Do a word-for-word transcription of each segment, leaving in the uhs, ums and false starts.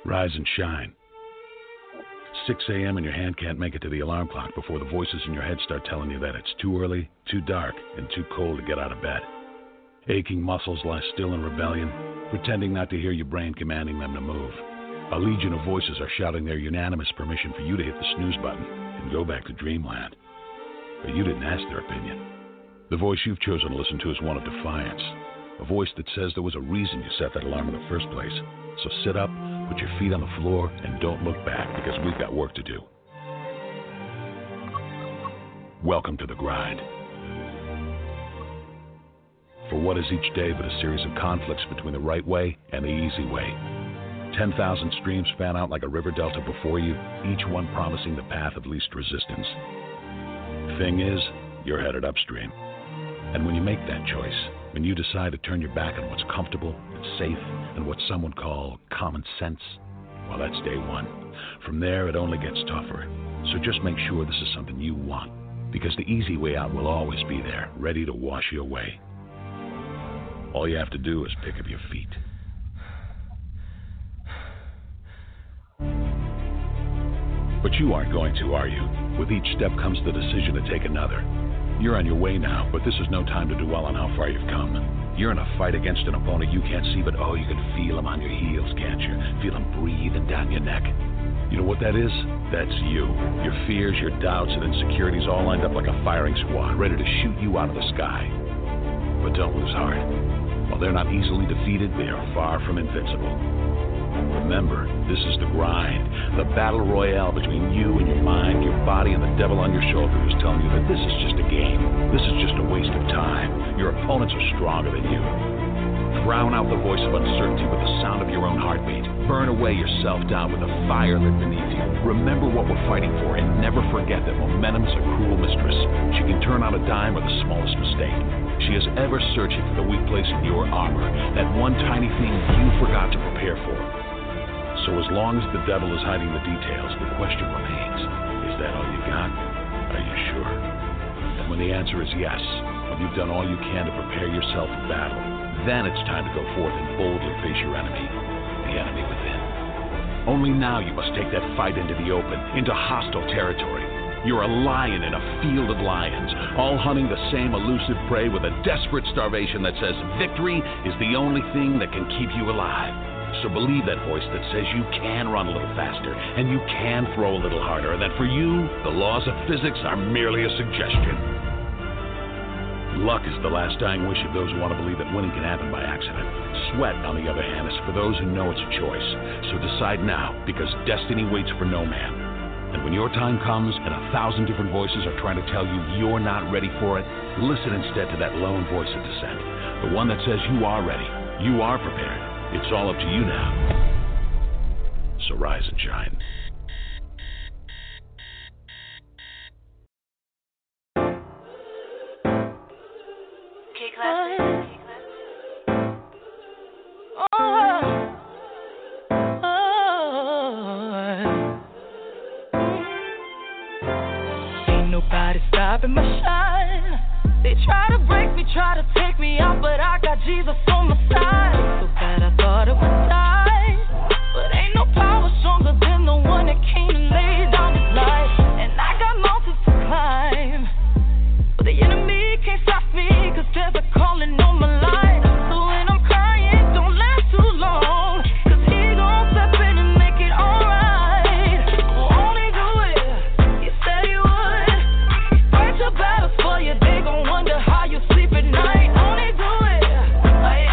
Rise and shine. six a.m. and your hand can't make it to the alarm clock before the voices in your head start telling you that it's too early, too dark, and too cold to get out of bed. Aching muscles lie still in rebellion, pretending not to hear your brain commanding them to move. A legion of voices are shouting their unanimous permission for you to hit the snooze button and go back to dreamland. But you didn't ask their opinion. The voice you've chosen to listen to is one of defiance. A voice that says there was a reason you set that alarm in the first place. So sit up, put your feet on the floor, and don't look back, because we've got work to do. Welcome to the grind. For what is each day but a series of conflicts between the right way and the easy way? ten thousand streams fan out like a river delta before you, each one promising the path of least resistance. Thing is, you're headed upstream. And when you make that choice, when you decide to turn your back on what's comfortable and safe and what some would call common sense, well, that's day one. From there, it only gets tougher. So just make sure this is something you want, because the easy way out will always be there, ready to wash you away. All you have to do is pick up your feet. But you aren't going to, are you? With each step comes the decision to take another. You're on your way now, but this is no time to dwell on how far you've come. You're in a fight against an opponent you can't see, but oh, you can feel him on your heels, can't you? Feel him breathing down your neck. You know what that is? That's you. Your fears, your doubts, and insecurities all lined up like a firing squad, ready to shoot you out of the sky. But don't lose heart. While they're not easily defeated, they are far from invincible. Remember, this is the grind, the battle royale between you and your mind, your body, and the devil on your shoulder who's telling you that this is just a game. This is just a waste of time. Your opponents are stronger than you. Drown out the voice of uncertainty with the sound of your own heartbeat. Burn away your self-doubt with the fire lit beneath you. Remember what we're fighting for, and never forget that momentum is a cruel mistress. She can turn on a dime with the smallest mistake. She is ever searching for the weak place in your armor, that one tiny thing you forgot to prepare for. So as long as the devil is hiding the details, the question remains, is that all you got? Are you sure? And when the answer is yes, when you've done all you can to prepare yourself for battle, then it's time to go forth and boldly face your enemy, the enemy within. Only now you must take that fight into the open, into hostile territory. You're a lion in a field of lions, all hunting the same elusive prey with a desperate starvation that says victory is the only thing that can keep you alive. So believe that voice that says you can run a little faster, and you can throw a little harder, and that for you, the laws of physics are merely a suggestion. Luck is the last dying wish of those who want to believe that winning can happen by accident. Sweat, on the other hand, is for those who know it's a choice. So decide now, because destiny waits for no man. And when your time comes and a thousand different voices are trying to tell you you're not ready for it, listen instead to that lone voice of dissent, the one that says you are ready, you are prepared. It's all up to you now. So rise and shine. K-Classic. Ain't nobody stopping my shine. They try to break me, try to take me out, but I got Jesus on my side. So bad I thought it would die, but ain't no power stronger than the one that came and laid down his life. And I got mountains to climb, but the enemy can't stop me, cause there's a calling on my life. So when I'm crying, don't last too long, cause he gon' step in and make it alright. Will only do it, he said he would. Fight your battles for you, they gon' wonder how you sleep at night. Only do it, I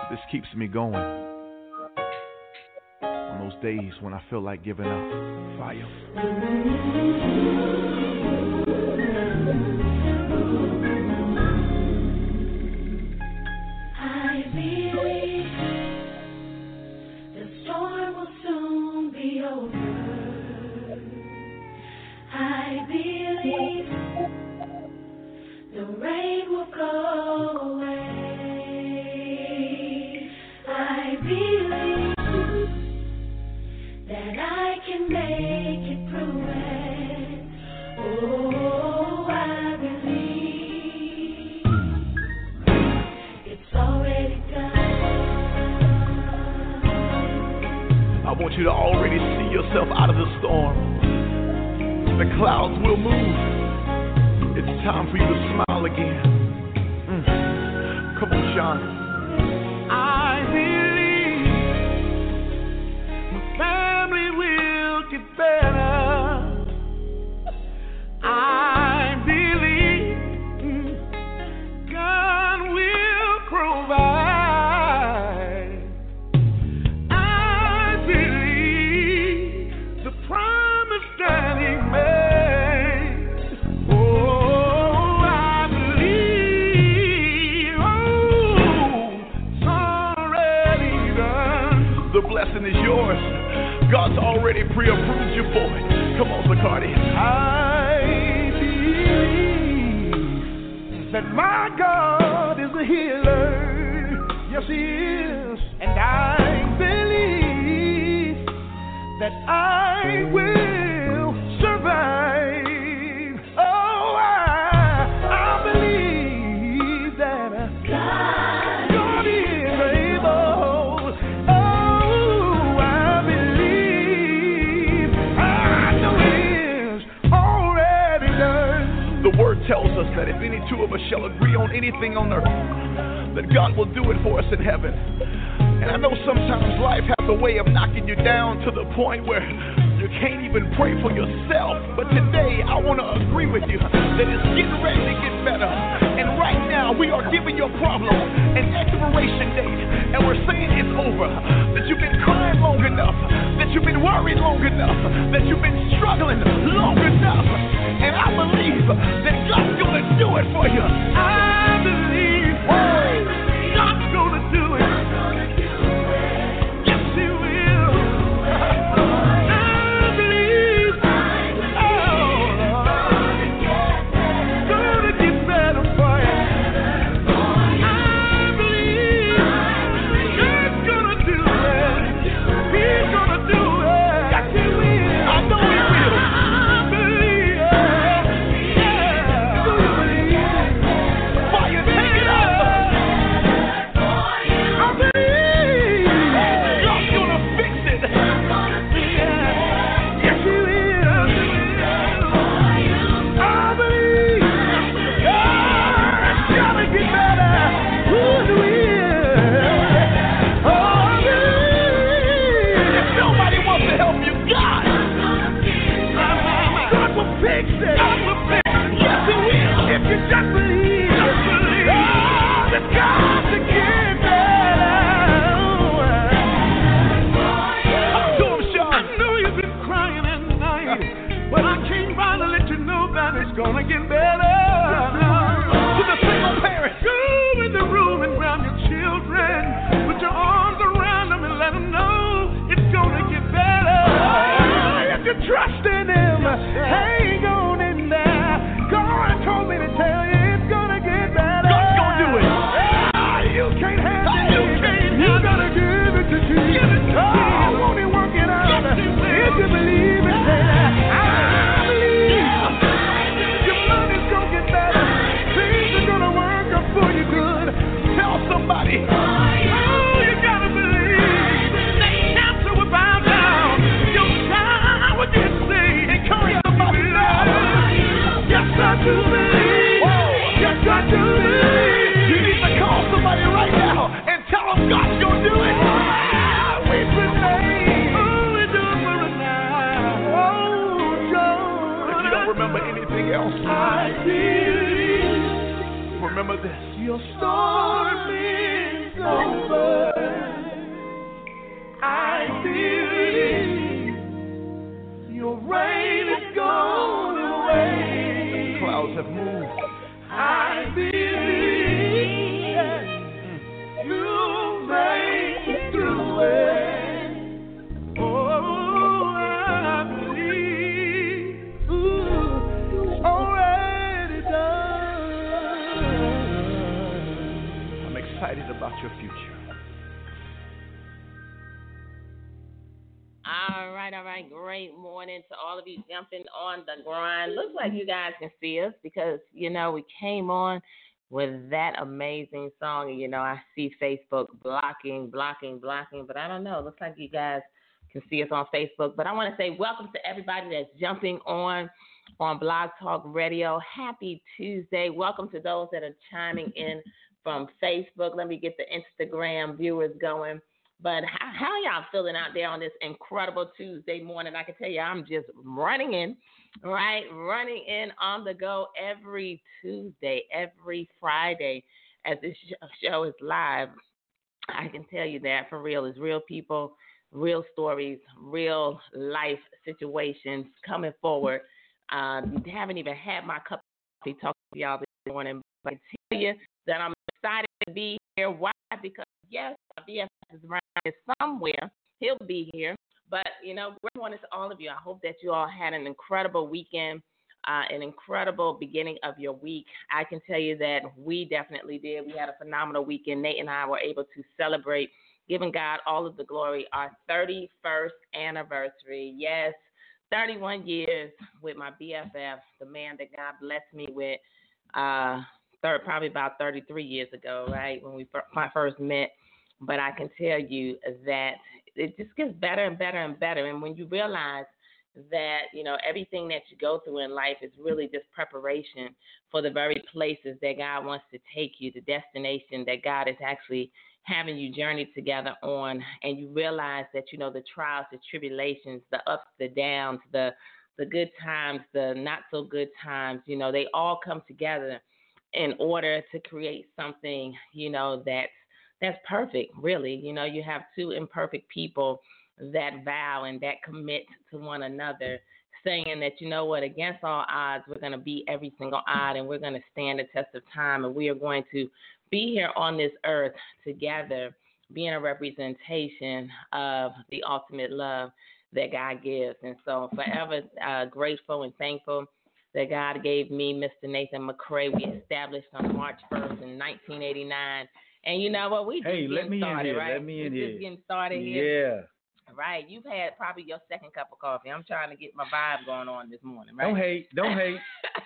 This keeps me going on those days when I feel like giving up. Fire. I believe the storm will soon be over. I believe the rain will go away. I believe that I can make it through it. Oh, I believe it's already done. I want you to already see yourself out of the storm. The clouds will move. It's time for you to smile again. Mm. Come on, Sean. I believe my family will get better. I believe God will provide. I believe the promise that He made. Oh, I believe. Oh, it's already done. The blessing is yours. God's already pre-approved you for it. Come on, Bacardi. I believe that my God is a healer. Yes, He is. And I believe that I will survive. Oh, I, I believe that God, God is able. Oh, I believe. I know He is already done. The Word tells us that if any two of us shall agree on anything on earth, that God will do it for us in heaven. And I know sometimes life has a way of knocking you down to the point where you can't even pray for yourself. But today I want to agree with you that it's getting ready to get better. And right now we are giving your problem an expiration date. And we're saying it's over. That you've been crying long enough. That you've been worried long enough. That you've been struggling long enough. And I believe that God's going to do it for you. I believe God's going to do it. Yes, He will. I believe. Oh, it's going to get better for you. I believe God's going to do it. He's going to do it. Yes, He will. I know He will. I believe. Yeah. Fire. excited about your future. All right, all right. Great morning to all of you jumping on the grind. Looks like you guys can see us because, you know, we came on with that amazing song. And, you know, I see Facebook blocking, blocking, blocking, but I don't know. Looks like you guys can see us on Facebook. But I want to say welcome to everybody that's jumping on on Blog Talk Radio. Happy Tuesday. Welcome to those that are chiming in from Facebook. Let me get the Instagram viewers going. But how, how y'all feeling out there on this incredible Tuesday morning? I can tell you I'm just running in, right? Running in on the go every Tuesday, every Friday as this show is live. I can tell you that for real. It's real people, real stories, real life situations coming forward. Uh, haven't even had my cup of coffee talking to y'all this morning, but I tell you that I'm excited to be here. Why? Because, yes, my B F F is around here somewhere. He'll be here. But, you know, great morning to all of you. I hope that you all had an incredible weekend, uh, an incredible beginning of your week. I can tell you that we definitely did. We had a phenomenal weekend. Nate and I were able to celebrate, giving God all of the glory, our thirty-first anniversary. Yes, thirty-one years with my B F F, the man that God blessed me with, uh, third, probably about thirty-three years ago, right, when we f- first met. But I can tell you that it just gets better and better and better. And when you realize that, you know, everything that you go through in life is really just preparation for the very places that God wants to take you, the destination that God is actually having you journey together on, and you realize that, you know, the trials, the tribulations, the ups, the downs, the the good times, the not so good times, you know, they all come together in order to create something, you know, that's that's perfect, really. You know, you have two imperfect people that vow and that commit to one another, saying that, you know what, against all odds, we're going to beat every single odd, and we're going to stand the test of time, and we are going to be here on this earth together, being a representation of the ultimate love that God gives. And so forever uh, grateful and thankful that God gave me Mister Nathan McCray. We established on March first in nineteen eighty-nine. And you know what? We just hey, getting let me started, in here. right? Let me in We're here. just getting started here. Yeah. Right. You've had probably your second cup of coffee. I'm trying to get my vibe going on this morning, right? Don't hate. Don't hate.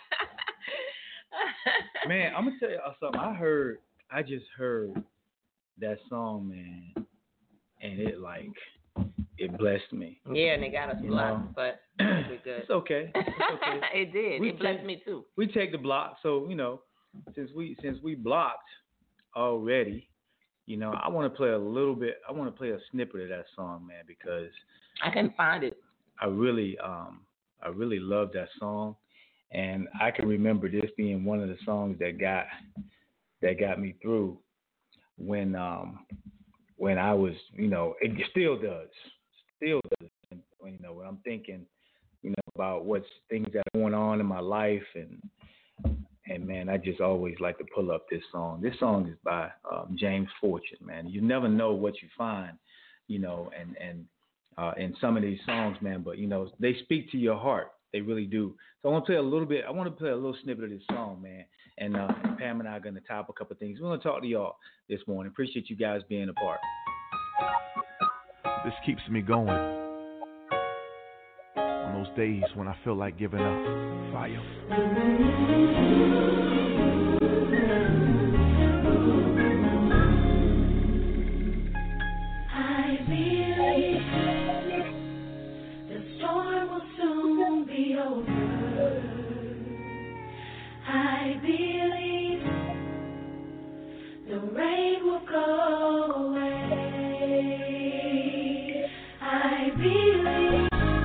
Man, I'm going to tell you something. I heard, I just heard that song, man, and it, like, it blessed me. Yeah, and they got us blocked, but we're good. It's okay. It's okay. It did. We it blessed take, me, too. We take the block, so, you know, since we since we blocked already, you know, I want to play a little bit, I want to play a snippet of that song, man, because I can find it. I really, um, I really love that song, and I can remember this being one of the songs that got, that got me through when, um, when I was, you know, it still does, still does, when, you know, when I'm thinking, you know, about what's things that are going on in my life, and, and man, I just always like to pull up this song. This song is by um, James Fortune, man. You never know what you find, you know, and, and uh, in some of these songs, man, but, you know, they speak to your heart. They really do. So I want to play a little bit. I want to play a little snippet of this song, man. And uh, Pam and I are going to top a couple of things. We're going to talk to y'all this morning. Appreciate you guys being a part. This keeps me going on those days when I feel like giving up. Fire. I believe the storm will soon be over. I believe the rain will go away. I believe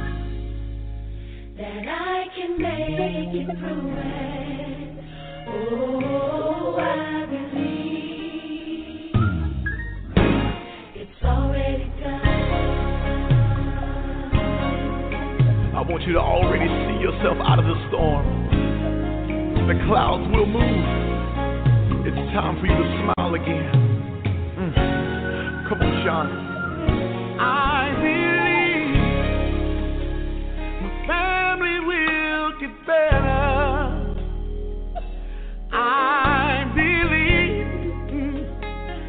that I can make it through it. Oh, I believe it's already done. I want you to already see yourself out of the storm. The clouds will move. It's time for you to smile again. Mm. Come on, Sean. I believe my family will get better. I believe mm,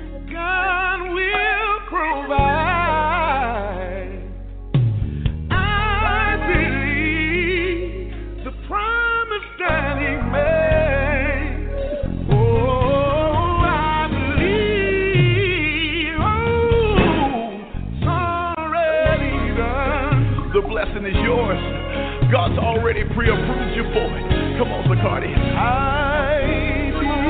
God's already pre-approved you for it. Come on, Bacardi. I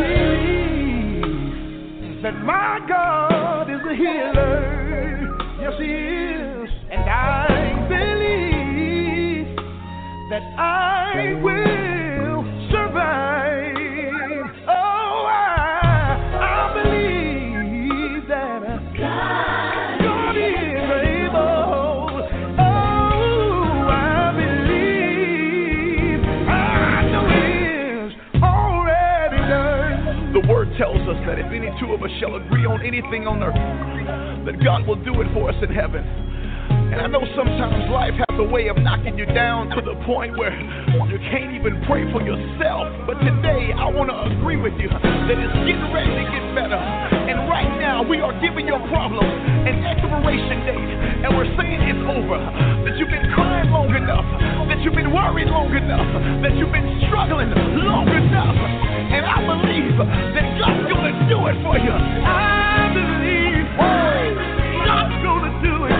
believe that my God is a healer. Yes, He is. And I believe that I will survive. Oh, I, I believe that God, God is able. Oh, I believe. I know it is already done. The word tells us that if any two of us shall agree on anything on earth, that God will do it for us in heaven. And I know sometimes life has a way of knocking you down to the point where you can't even pray for yourself. But today I want to agree with you that it's getting ready to get better. And right now we are giving your problem an expiration date. And we're saying it's over. That you've been crying long enough. That you've been worried long enough. That you've been struggling long enough. And I believe that God's going to do it for you. I believe God's going to do it.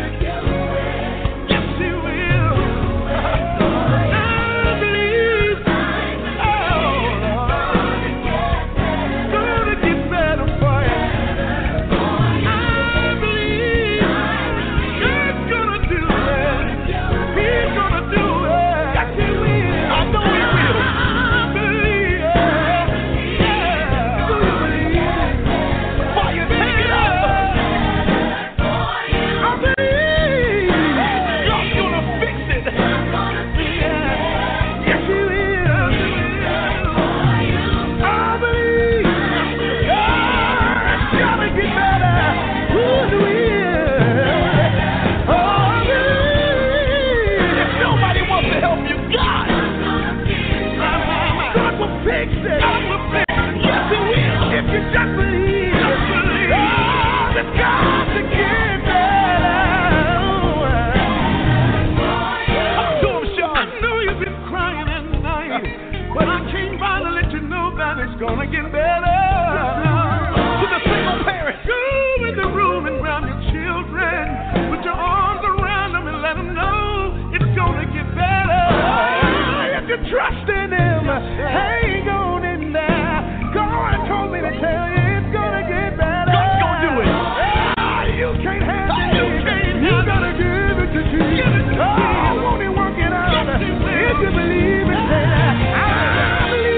Gonna get better. To the single parents, go in the room and grab your children. Put your arms around them and let them know it's gonna get better. If you trust in Him, hang on in there. God told me to tell you it's gonna get better. God's gonna do it. Ah, you can't handle it. You, can't you gotta give it to Jesus. Oh, won't He work it out? If you believe it, then I believe.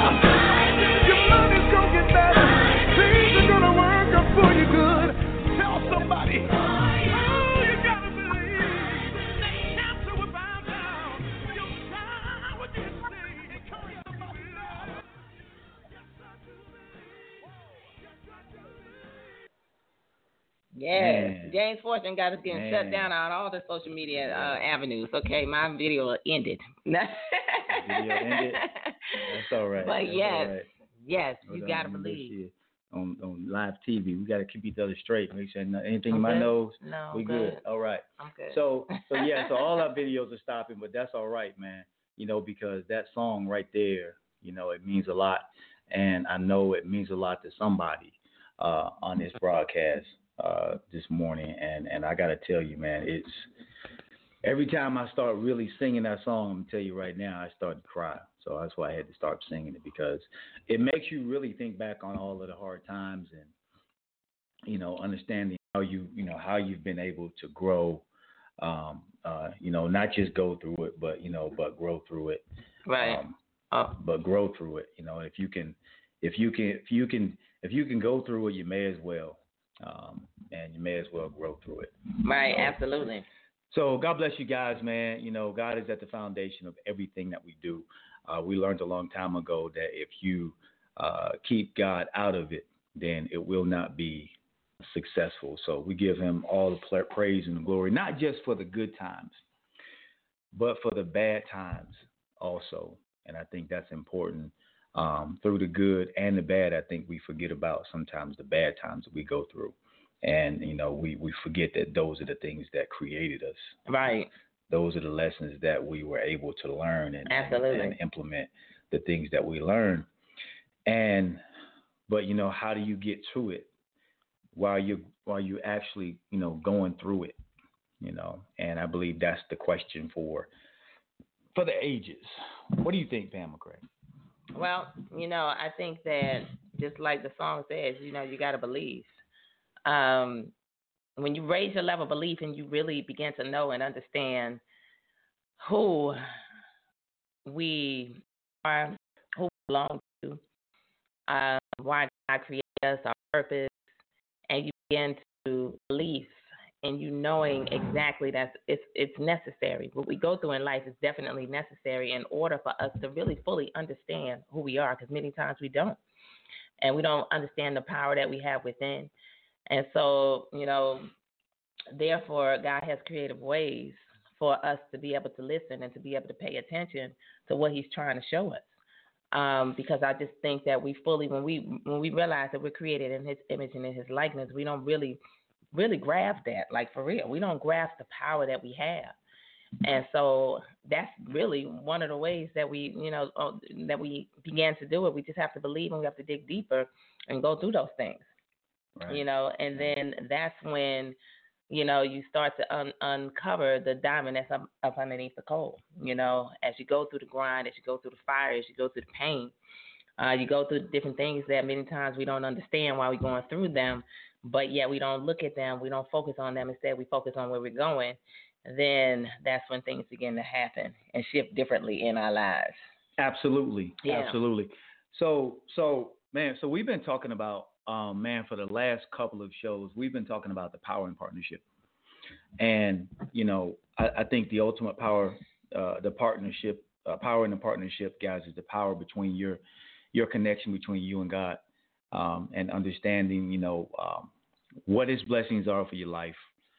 For you good, tell somebody. Oh, you gotta believe. Cancer will bow down. You'll try what you say. Encourage somebody now. Yes, James Fortune got us getting shut down on all the social media uh, avenues. Okay, my video ended. Video ended. That's all right. But That's yes, all right. yes, Hold you on, gotta let me believe. On, on live T V, we got to keep each other straight. Make sure no, anything I'm in my good. nose, No, we I'm good. good. All right. I'm good. So, so yeah, so all our videos are stopping, but that's all right, man. You know, because that song right there, you know, it means a lot, and I know it means a lot to somebody uh, on this broadcast uh, this morning, and and I got to tell you, man, it's every time I start really singing that song, I'm gonna tell you right now, I start to cry. So that's why I had to start singing it, because it makes you really think back on all of the hard times and, you know, understanding how you, you know, how you've been able to grow, um, uh, you know, not just go through it, but, you know, but grow through it. Right. Um, oh. But grow through it. You know, if you can, if you can, if you can, if you can go through it, you may as well, um, and you may as well grow through it. Right. So, absolutely. So God bless you guys, man. You know, God is at the foundation of everything that we do. Uh, we learned a long time ago that if you uh, keep God out of it, then it will not be successful. So we give Him all the praise and the glory, not just for the good times, but for the bad times also. And I think that's important. Um, through the good and the bad, I think we forget about sometimes the bad times that we go through. And, you know, we, we forget that those are the things that created us. Right. Those are the lessons that we were able to learn and, and, and implement the things that we learn. And, but, you know, how do you get through it while you while you actually, you know, going through it, you know? And I believe that's the question for for the ages. What do you think, Pam McCray? Well, you know, I think that just like the song says, you know, you got to believe. Um, when you raise your level of belief and you really begin to know and understand who we are, who we belong to, uh, why God created us, our purpose, and you begin to believe and you knowing exactly that it's it's necessary. What we go through in life is definitely necessary in order for us to really fully understand who we are, because many times we don't. And we don't understand the power that we have within. And so, you know, therefore, God has creative ways for us to be able to listen and to be able to pay attention to what he's trying to show us. Um, because I just think that we fully, when we when we realize that we're created in his image and in his likeness, we don't really, really grasp that, like for real. We don't grasp the power that we have. And so that's really one of the ways that we, you know, uh, that we began to do it. We just have to believe and we have to dig deeper and go through those things, right. you know, and then that's when, you know, you start to un- uncover the diamond that's up, up underneath the coal, you know, as you go through the grind, as you go through the fire, as you go through the pain, uh, you go through different things that many times we don't understand why we're going through them, but yet we don't look at them, we don't focus on them, instead we focus on where we're going. Then that's when things begin to happen and shift differently in our lives. Absolutely. Yeah. Absolutely. So, so man, so we've been talking about, um, man, for the last couple of shows, we've been talking about the power in partnership. And, you know, I, I think the ultimate power, uh, the partnership, uh, power in the partnership, guys, is the power between your, your connection between you and God, um, and understanding, you know, um, what his blessings are for your life.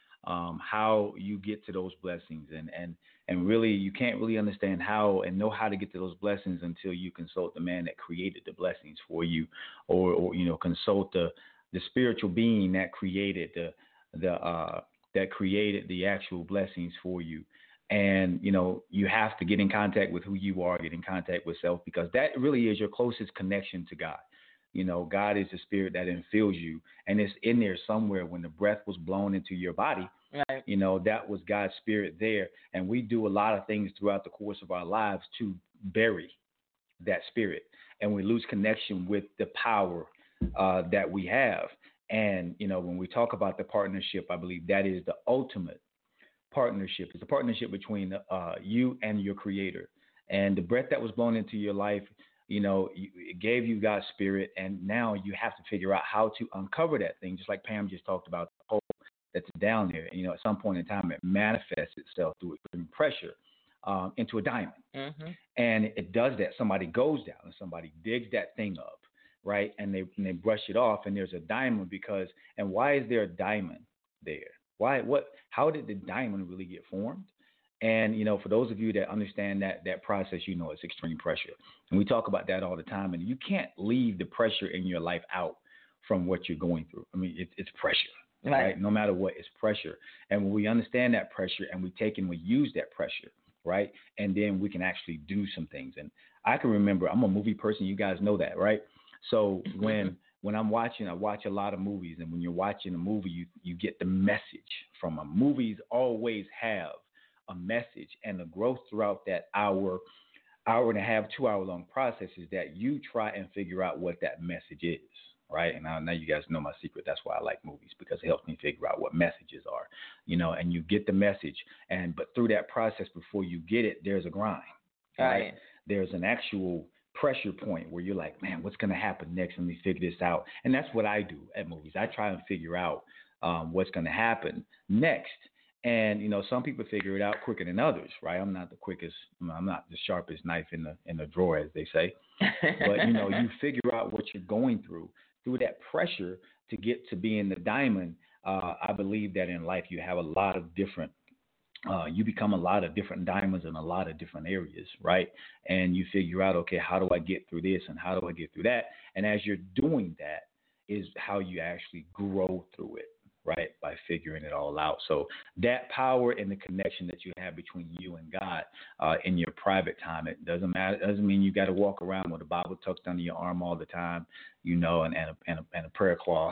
Um, how you get to those blessings, and, and, and really you can't really understand how and know how to get to those blessings until you consult the man that created the blessings for you, or, or you know, consult the, the spiritual being that created the, the, uh, that created the actual blessings for you. And, you know, you have to get in contact with who you are, get in contact with self, because that really is your closest connection to God. You know, God is the spirit that infills you, and it's in there somewhere. When the breath was blown into your body, right. you know, that was God's spirit there. And we do a lot of things throughout the course of our lives to bury that spirit, and we lose connection with the power uh, that we have. And, you know, when we talk about the partnership, I believe that is the ultimate partnership. It's a partnership between uh, you and your creator, and the breath that was blown into your life. You know, it gave you God's spirit, and now you have to figure out how to uncover that thing, just like Pam just talked about, the hole that's down there. You know, at some point in time, it manifests itself through pressure um, into a diamond. Mm-hmm. And it does that. Somebody goes down and somebody digs that thing up, right? And they and they brush it off, and there's a diamond because, and why is there a diamond there? Why, what, how did the diamond really get formed? And, you know, for those of you that understand that that process, you know, it's extreme pressure. And we talk about that all the time. And you can't leave the pressure in your life out from what you're going through. I mean, it, it's pressure, right. right? No matter what, it's pressure. And when we understand that pressure and we take and we use that pressure, right? And then we can actually do some things. And I can remember, I'm a movie person. You guys know that, right? So when when I'm watching, I watch a lot of movies. And when you're watching a movie, you, you get the message from them. Movies always have a message, and the growth throughout that hour, hour and a half, two hour long process is that you try and figure out what that message is, right? And now, now you guys know my secret. That's why I like movies, because it helps me figure out what messages are, you know, and you get the message. And, but through that process, before you get it, there's a grind, right? right? There's an actual pressure point where you're like, man, what's going to happen next? Let me figure this out. And that's what I do at movies. I try and figure out um, what's going to happen next. And, you know, some people figure it out quicker than others, right? I'm not the quickest, I'm not the sharpest knife in the in the drawer, as they say. But, you know, you figure out what you're going through, through that pressure to get to being the diamond. Uh, I believe that in life you have a lot of different, uh, you become a lot of different diamonds in a lot of different areas, right? And you figure out, okay, how do I get through this and how do I get through that? And as you're doing that is how you actually grow through it. Right, by figuring it all out. So that power and the connection that you have between you and God uh, in your private time, it doesn't matter. It doesn't mean you got to walk around with a Bible tucked under your arm all the time, you know, and, and, a, and, a, and a prayer cloth,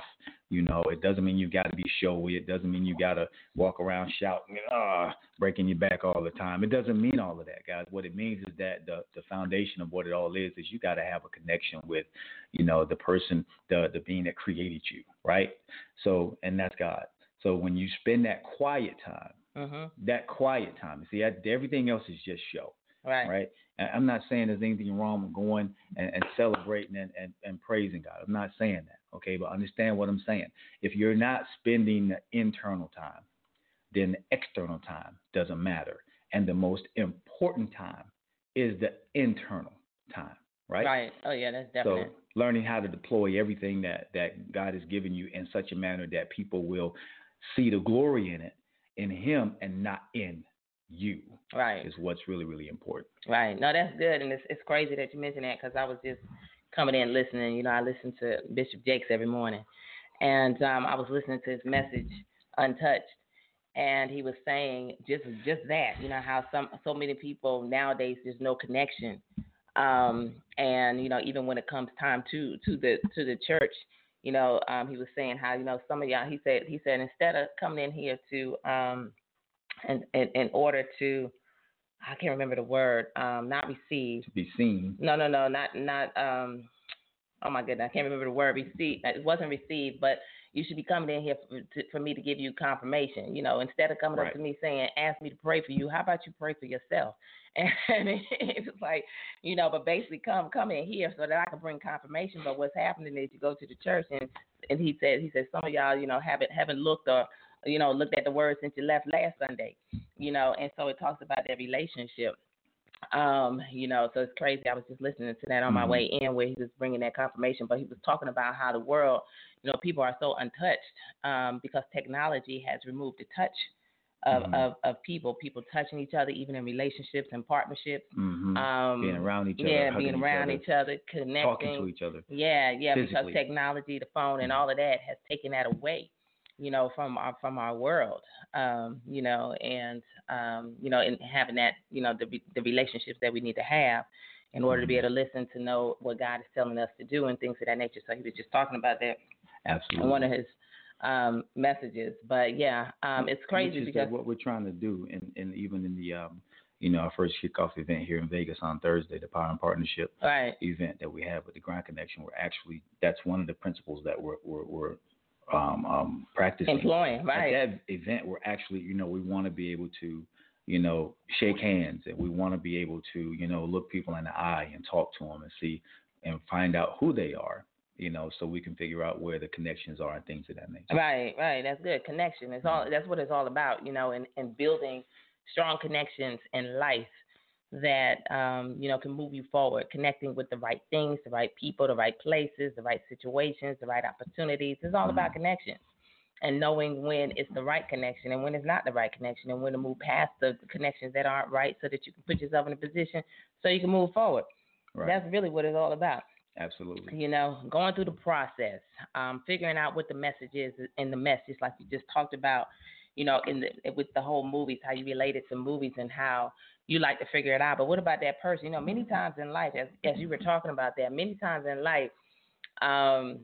You know, it doesn't mean you got to be showy. It doesn't mean you got to walk around shouting, ah, breaking your back all the time. It doesn't mean all of that, guys. What it means is that the, the foundation of what it all is is you got to have a connection with, you know, the person, the the being that created you, right? So, and that's God. So when you spend that quiet time, mm-hmm. that quiet time, see, everything else is just show, right? Right. And I'm not saying there's anything wrong with going and, and celebrating and, and, and praising God. I'm not saying that. Okay, but understand what I'm saying. If you're not spending the internal time, then the external time doesn't matter. And the most important time is the internal time, right? Right. Oh, yeah, that's definite. So learning how to deploy everything that, that God has given you in such a manner that people will see the glory in it, in Him and not in you. Right. Is what's really, really important. Right. No, that's good. And it's, it's crazy that you mentioned that because I was just coming in listening. You know, I listen to Bishop Jakes every morning. And um, I was listening to his message, Untouched. And he was saying just just that, you know, how some so many people nowadays, there's no connection. Um, and, you know, even when it comes time to, to the to the church, you know, um, he was saying how, you know, some of y'all, he said, he said, instead of coming in here to, um, in, in, in order to, I can't remember the word, um, not receive. To be seen. No, no, no, not, not, um, oh my goodness, I can't remember the word, receive. It wasn't received, but you should be coming in here for, to, for me to give you confirmation. You know, instead of coming right. up to me saying, ask me to pray for you, how about you pray for yourself? And it was like, you know, but basically come come in here so that I can bring confirmation. But what's happening is you go to the church and, and he said, he said, some of y'all, you know, haven't, haven't looked or, you know, looked at the word since you left last Sunday, you know, and so it talks about that relationship. Um, you know, so it's crazy. I was just listening to that on my mm-hmm. way in where he was bringing that confirmation, but he was talking about how the world, you know, people are so untouched um, because technology has removed the touch of, mm-hmm. of, of people, people touching each other, even in relationships and partnerships. Mm-hmm. Um, being around each other. Yeah, being around each other, each other, connecting. Talking to each other. Yeah, yeah, physically. Because technology, the phone, and all of that has taken that away, you know, from our from our world, um, you know, and, um, you know, and having that, you know, the the relationships that we need to have in order to be able to listen to know what God is telling us to do and things of that nature. So he was just talking about that. Absolutely. In one of his um, messages. But, yeah, um, it's crazy because what we're trying to do, and, and even in the, um, you know, our first kickoff event here in Vegas on Thursday, the Power and Partnership right. event that we have with the Grind Connection, we're actually, that's one of the principles that we're, we're, we're um, um, practicing. Employing, right. At that event, we're actually, you know, we want to be able to, you know, shake hands, and we want to be able to, you know, look people in the eye and talk to them and see and find out who they are. You know, so we can figure out where the connections are and things of that nature. Right, right. That's good. Connection. It's all. That's what it's all about. You know, and, and building strong connections in life that um, you know can move you forward. Connecting with the right things, the right people, the right places, the right situations, the right opportunities. It's all mm-hmm. about connections and knowing when it's the right connection and when it's not the right connection, and when to move past the connections that aren't right, so that you can put yourself in a position so you can move forward. Right. That's really what it's all about. Absolutely. You know, going through the process, um, figuring out what the message is in the message, like you just talked about, you know, in the with the whole movies, how you relate it to movies and how you like to figure it out. But what about that person? You know, many times in life, as as you were talking about that, many times in life, um,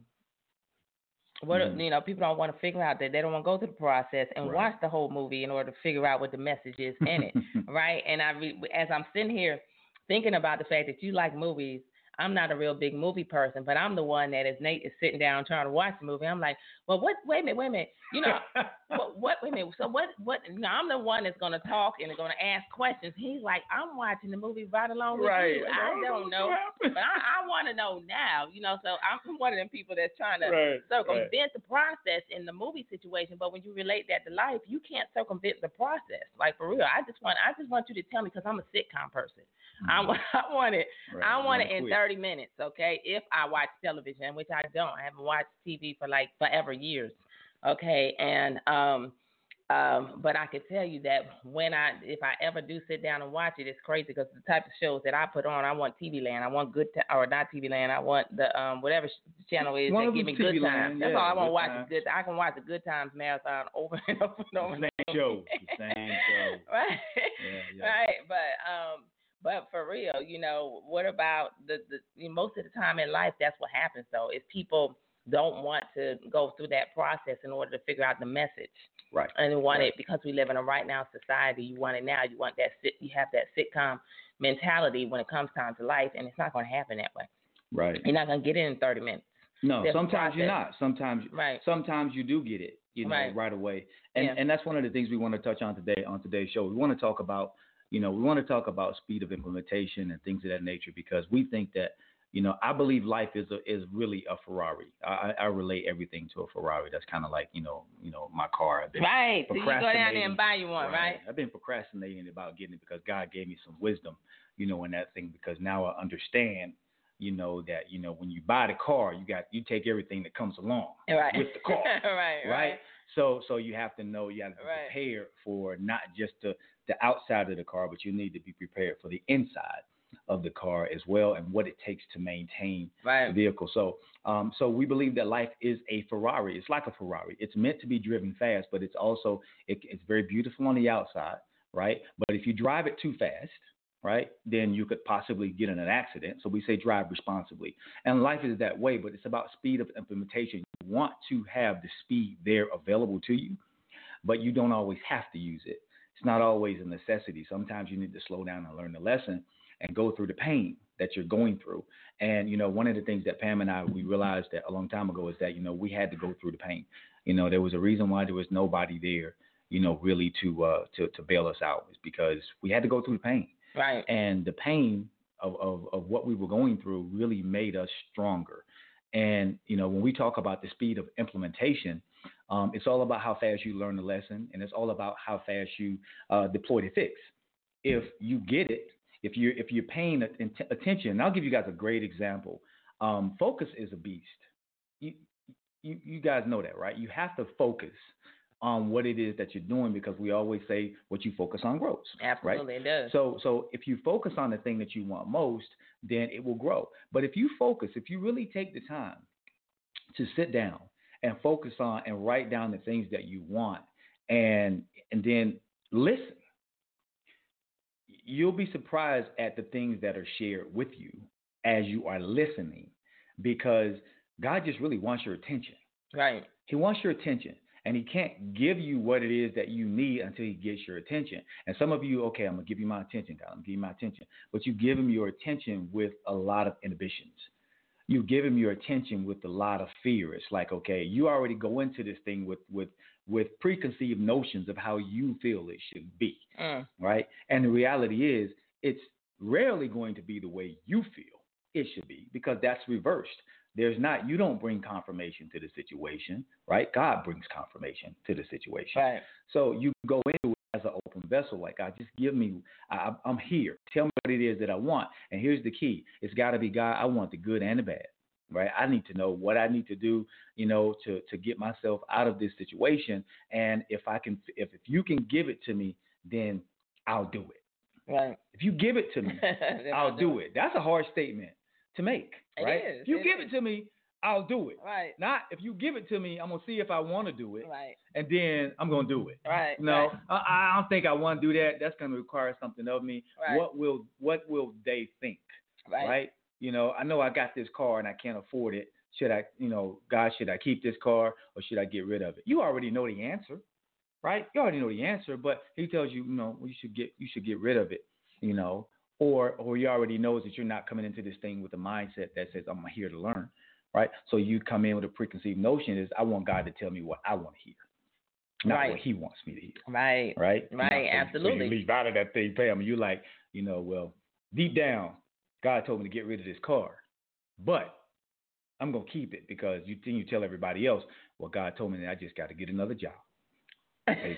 what mm-hmm. you know, people don't want to figure out that they don't want to go through the process and right. watch the whole movie in order to figure out what the message is in it, right? And I, re- as I'm sitting here thinking about the fact that you like movies. I'm not a real big movie person, but I'm the one that as Nate is sitting down trying to watch the movie, I'm like, well, what? Wait a minute, wait a minute. You know, what, what? Wait a minute. So what? What? You know, I'm the one that's going to talk and going to ask questions. He's like, I'm watching the movie right along with right. you. I don't know, but I, I want to know now. You know, so I'm one of them people that's trying to right. circumvent right. the process in the movie situation. But when you relate that to life, you can't circumvent the process. Like for real, I just want, I just want you to tell me, because I'm a sitcom person. I, I want it. Right. I want it in quick. thirty minutes, okay? If I watch television, which I don't. I haven't watched T V for like forever years, okay? And um, um, but I can tell you that when I, if I ever do sit down and watch it, it's crazy because the type of shows that I put on, I want T V Land. I want good, t- or not T V Land. I want the um whatever channel is One that give me T V good Land, times. yeah, That's all I want to watch times. is good. I can watch the Good Times marathon over and over and over. The same show. The same show. Right. Yeah, yeah. Right. But um. But for real, you know, what about the, the you know, most of the time in life, that's what happens, though, is people don't want to go through that process in order to figure out the message. Right. And you want right. it because we live in a right now society. You want it now. You want that. Sit, you have that sitcom mentality when it comes time to life, and it's not going to happen that way. Right. You're not going to get it in thirty minutes. No, There's sometimes you're not. Sometimes, right. sometimes you do get it, you know, right, right away. And yeah. and that's one of the things we want to touch on today on today's show. We want to talk about, you know, we want to talk about speed of implementation and things of that nature because we think that, you know, I believe life is a, is really a Ferrari. I, I relate everything to a Ferrari. That's kind of like, you know, you know, my car. I've been right. So you go down there and buy you one, right. right? I've been procrastinating about getting it because God gave me some wisdom, you know, in that thing because now I understand. You know that you know when you buy the car, you got you take everything that comes along right. with the car, right, right? Right. So so you have to know you have to be right. prepared for not just the the outside of the car, but you need to be prepared for the inside of the car as well, and what it takes to maintain right. the vehicle. So um so we believe that life is a Ferrari. It's like a Ferrari. It's meant to be driven fast, but it's also it, it's very beautiful on the outside, right? But if you drive it too fast, right, then you could possibly get in an accident. So we say drive responsibly. And life is that way, but it's about speed of implementation. You want to have the speed there available to you, but you don't always have to use it. It's not always a necessity. Sometimes you need to slow down and learn the lesson and go through the pain that you're going through. And, you know, one of the things that Pam and I, we realized that a long time ago is that, you know, we had to go through the pain. You know, there was a reason why there was nobody there, you know, really to, uh, to, to bail us out. It's because we had to go through the pain. Right. And the pain of, of, of what we were going through really made us stronger. And, you know, when we talk about the speed of implementation, um, it's all about how fast you learn the lesson, and it's all about how fast you uh, deploy the fix. If you get it, if you're, if you're paying attention, and I'll give you guys a great example. Um, focus is a beast. You, you, you guys know that, right? You have to focus on what it is that you're doing because we always say what you focus on grows. Absolutely, right? It does. So, so if you focus on the thing that you want most, then it will grow. But if you focus, if you really take the time to sit down and focus on and write down the things that you want and and then listen, you'll be surprised at the things that are shared with you as you are listening because God just really wants your attention. Right. He wants your attention. And he can't give you what it is that you need until he gets your attention. And some of you, okay, I'm going to give you my attention, God. I'm going to give you my attention. But you give him your attention with a lot of inhibitions. You give him your attention with a lot of fear. It's like, okay, you already go into this thing with with with preconceived notions of how you feel it should be, mm. right? And the reality is it's rarely going to be the way you feel it should be because that's reversed. There's not, you don't bring confirmation to the situation, right? God brings confirmation to the situation. Right. So you go into it as an open vessel, like, God, just give me, I, I'm here. Tell me what it is that I want. And here's the key. It's got to be, God, I want the good and the bad, right? I need to know what I need to do, you know, to, to get myself out of this situation. And if I can, if, if you can give it to me, then I'll do it. Right. If you give it to me, I'll do it. That's a hard statement to make, right? It is. If you it give is. it to me, I'll do it. Right. Not if you give it to me, I'm gonna see if I want to do it, right. and then I'm gonna do it. Right. No, right. I, I don't think I want to do that. That's gonna require something of me. Right. What will What will they think? Right. right. You know, I know I got this car and I can't afford it. Should I, you know, God, should I keep this car or should I get rid of it? You already know the answer, right? You already know the answer, but he tells you, you know, you should get you should get rid of it, you know. Or or he already knows that you're not coming into this thing with a mindset that says, I'm here to learn, right? So you come in with a preconceived notion is, I want God to tell me what I want to hear, not right. what he wants me to hear. Right. Right? Right, so, absolutely. So you leave out of that thing, Pam, and you're like, you know, well, deep down, God told me to get rid of this car, but I'm going to keep it because you then you tell everybody else, well, God told me that I just got to get another job. you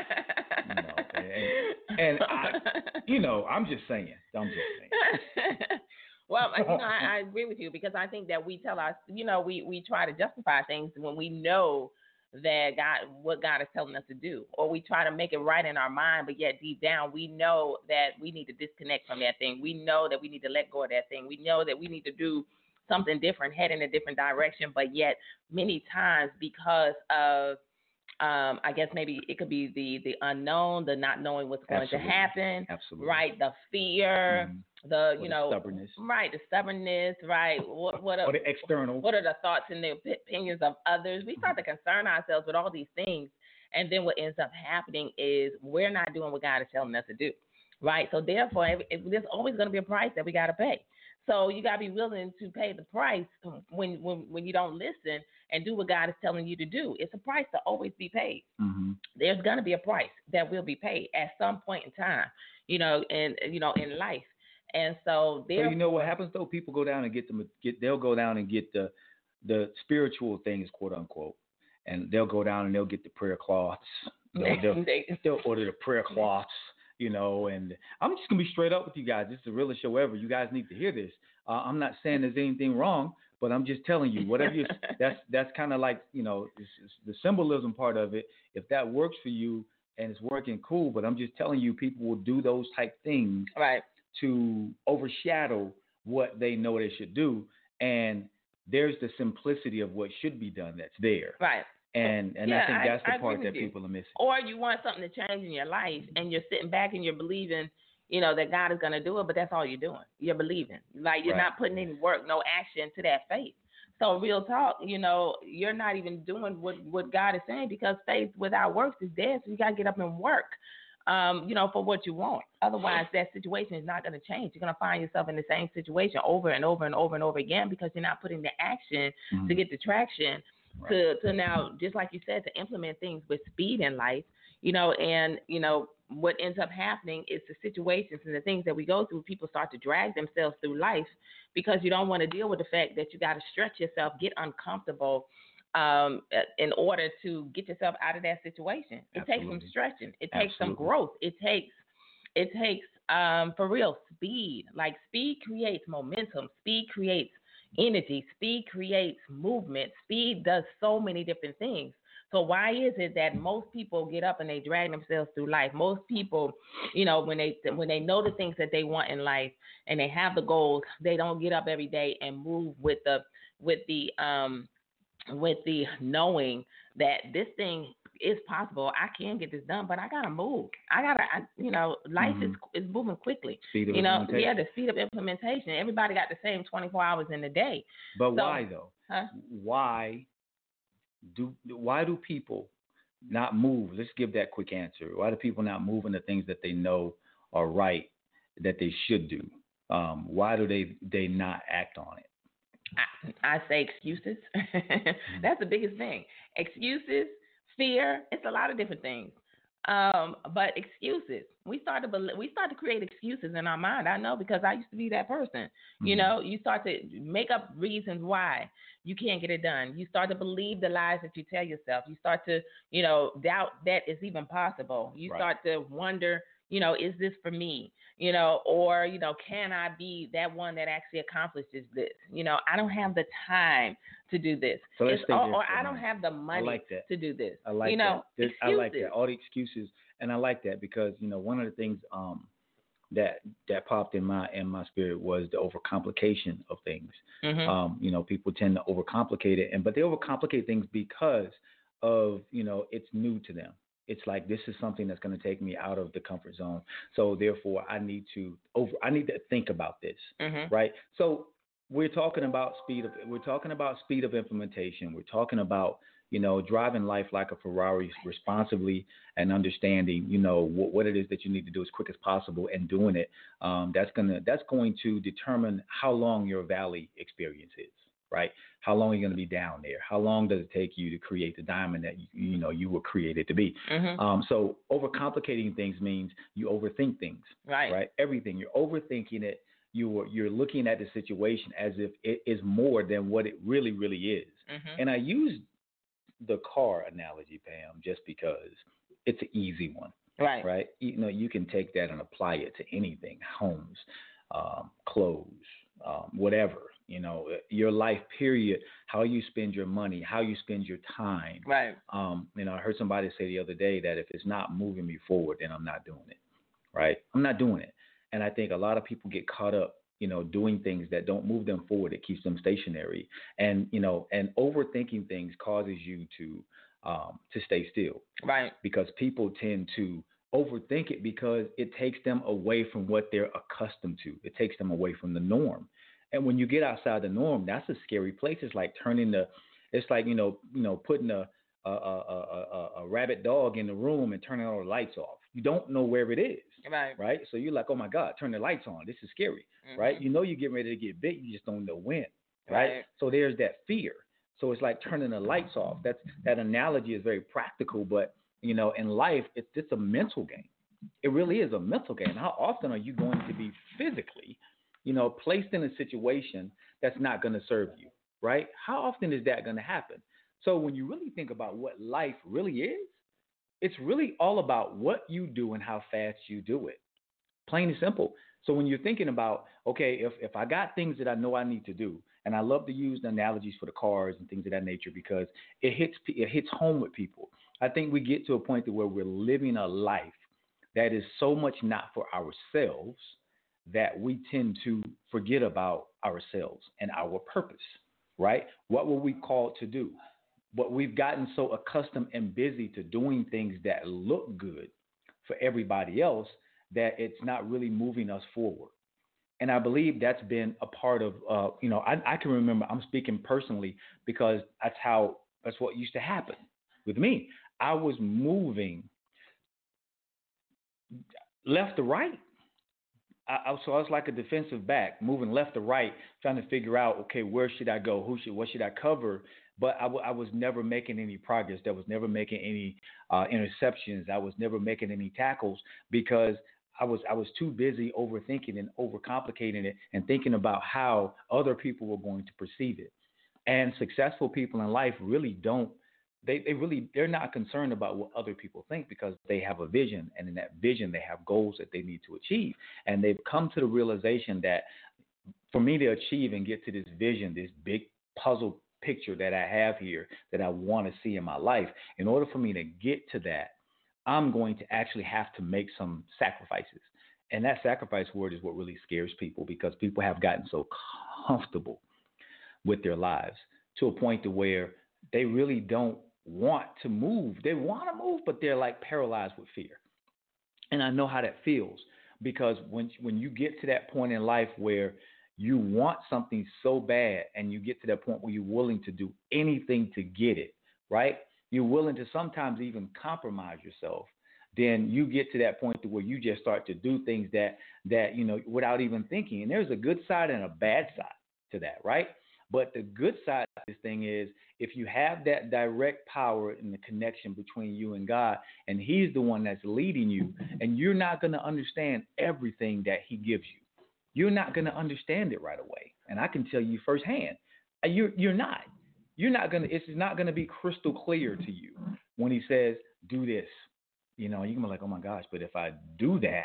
know, and, and I, you know, I'm just saying. I'm just saying. Well, you know, I, I agree with you because I think that we tell us, you know, we, we try to justify things when we know that God, what God is telling us to do, or we try to make it right in our mind, but yet deep down we know that we need to disconnect from that thing. We know that we need to let go of that thing. We know that we need to do something different, head in a different direction, but yet many times because of Um, I guess maybe it could be the the unknown, the not knowing what's going Absolutely. to happen. Absolutely. Right. The fear, mm-hmm. the or you the know, stubbornness. Right. The stubbornness. Right. What what are, or the external. What are the thoughts and the opinions of others? We start to concern ourselves with all these things, and then what ends up happening is we're not doing what God is telling us to do. Right. So therefore, if, if there's always going to be a price that we got to pay. So you got to be willing to pay the price when, when when you don't listen and do what God is telling you to do. It's a price to always be paid. Mm-hmm. There's going to be a price that will be paid at some point in time, you know, and you know, in life. And so there. So you know what happens though? People go down and get them. Get they'll go down and get the the spiritual things, quote unquote, and they'll go down and they'll get the prayer cloths. They'll, they'll, they'll order the prayer cloths. You know, and I'm just going to be straight up with you guys. This is the realest show ever. You guys need to hear this. Uh, I'm not saying there's anything wrong, but I'm just telling you, whatever you, that's that's kind of like, you know, it's, it's the symbolism part of it. If that works for you and it's working, cool. But I'm just telling you, people will do those type things right. to overshadow what they know they should do. And there's the simplicity of what should be done that's there. Right. And and yeah, I think that's I, the I part that you. people are missing. Or you want something to change in your life, and you're sitting back and you're believing, you know, that God is going to do it, but that's all you're doing. You're believing. Like you're right. not putting any work, no action to that faith. So real talk, you know, you're not even doing what, what God is saying, because faith without works is dead. So you got to get up and work, um, you know, for what you want. Otherwise, that situation is not going to change. You're going to find yourself in the same situation over and over and over and over again, because you're not putting the action mm-hmm. to get the traction. Right. To, to now, just like you said, to implement things with speed in life, you know, and, you know, what ends up happening is the situations and the things that we go through, people start to drag themselves through life because you don't want to deal with the fact that you got to stretch yourself, get uncomfortable um, in order to get yourself out of that situation. It Absolutely. takes some stretching. It Absolutely. takes some growth. It takes, it takes, um, for real, speed. Like speed creates momentum. Speed creates energy. Speed creates movement. Speed does so many different things. So why is it that most people get up and they drag themselves through life? Most people, you know, when they when they know the things that they want in life and they have the goals, they don't get up every day and move with the with the um with the knowing that this thing is possible. I can get this done, but I gotta move. I gotta, I, you know, life mm-hmm. is is moving quickly. Speed of you know, implementation. yeah, the speed of implementation. Everybody got the same twenty-four hours in the day. But so, why though? Huh? Why do why do people not move? Let's give that quick answer. Why do people not move in the things that they know are right, that they should do? Um, why do they they not act on it? I, I say excuses. That's the biggest thing. Excuses. Fear, it's a lot of different things. Um, but excuses. We start to believe, we start to create excuses in our mind. I know, because I used to be that person. Mm-hmm. You know, you start to make up reasons why you can't get it done. You start to believe the lies that you tell yourself. You start to, you know, doubt that it's even possible. You right. start to wonder, you know, is this for me? You know, or, you know, can I be that one that actually accomplishes this? You know, I don't have the time to do this. So let's or, or I don't have the money like to do this. I like you know, that. I like that. All the excuses. And I like that because, you know, one of the things um, that that popped in my in my spirit was the overcomplication of things. Mm-hmm. Um, you know, people tend to overcomplicate it, and but they overcomplicate things because of, you know, it's new to them. It's like, this is something that's going to take me out of the comfort zone. So therefore, I need to over. I need to think about this, mm-hmm. right? So we're talking about speed of. We're talking about speed of implementation. We're talking about, you know, driving life like a Ferrari responsibly and understanding, you know, what, what it is that you need to do as quick as possible and doing it. Um, that's gonna that's going to determine how long your valley experience is. Right? How long are you going to be down there? How long does it take you to create the diamond that you, you know you were created to be? Mm-hmm. Um, so overcomplicating things means you overthink things. Right. Right. Everything, you're overthinking it. You're you're looking at the situation as if it is more than what it really really is. Mm-hmm. And I use the car analogy, Pam, just because it's an easy one. Right. Right. You know, you can take that and apply it to anything: homes, um, clothes, um, whatever. You know, your life period, how you spend your money, how you spend your time. Right. Um, you know, I heard somebody say the other day that if it's not moving me forward, then I'm not doing it. Right. I'm not doing it. And I think a lot of people get caught up, you know, doing things that don't move them forward. It keeps them stationary. And, you know, and overthinking things causes you to um, to stay still. Right. Because people tend to overthink it because it takes them away from what they're accustomed to. It takes them away from the norm. And when you get outside the norm, that's a scary place. It's like turning the, it's like, you know, you know, putting a, a, a, a, a rabid dog in the room and turning all the lights off. You don't know where it is. Right. Right. So you're like, oh my God, turn the lights on. This is scary. Mm-hmm. Right. You know, you're getting ready to get bit. You just don't know when. Right? right. So there's that fear. So it's like turning the lights off. That's, that analogy is very practical, but you know, in life, it's it's a mental game. It really is a mental game. How often are you going to be physically, you know, placed in a situation that's not going to serve you, right? How often is that going to happen? So when you really think about what life really is, it's really all about what you do and how fast you do it. Plain and simple. So when you're thinking about, okay, if, if I got things that I know I need to do, and I love to use the analogies for the cars and things of that nature because it hits it hits home with people. I think we get to a point to where we're living a life that is so much not for ourselves that we tend to forget about ourselves and our purpose, right? What were we called to do? But we've gotten so accustomed and busy to doing things that look good for everybody else that it's not really moving us forward. And I believe that's been a part of, uh, you know, I, I can remember, I'm speaking personally because that's how, that's what used to happen with me. I was moving left to right. I, I, so I was like a defensive back, moving left to right, trying to figure out, okay, where should I go? Who should, what should I cover? But I, w- I was never making any progress. I was never making any uh, interceptions. I was never making any tackles because I was I was too busy overthinking and overcomplicating it and thinking about how other people were going to perceive it. And successful people in life really don't. They, they really, they're not concerned about what other people think because they have a vision. And in that vision, they have goals that they need to achieve. And they've come to the realization that for me to achieve and get to this vision, this big puzzle picture that I have here that I want to see in my life, in order for me to get to that, I'm going to actually have to make some sacrifices. And that sacrifice word is what really scares people because people have gotten so comfortable with their lives to a point to where they really don't want to move. They want to move, but they're like paralyzed with fear. And I know how that feels because when when you get to that point in life where you want something so bad and you get to that point where you're willing to do anything to get it, right? You're willing to sometimes even compromise yourself. Then you get to that point to where you just start to do things that, that, you know, without even thinking. And there's a good side and a bad side to that, right? But the good side of this thing is if you have that direct power in the connection between you and God, and he's the one that's leading you, and you're not going to understand everything that he gives you. You're not going to understand it right away. And I can tell you firsthand, you're, you're not. You're not going to, it's not going to be crystal clear to you when he says, do this. You know, you can be like, oh my gosh, but if I do that,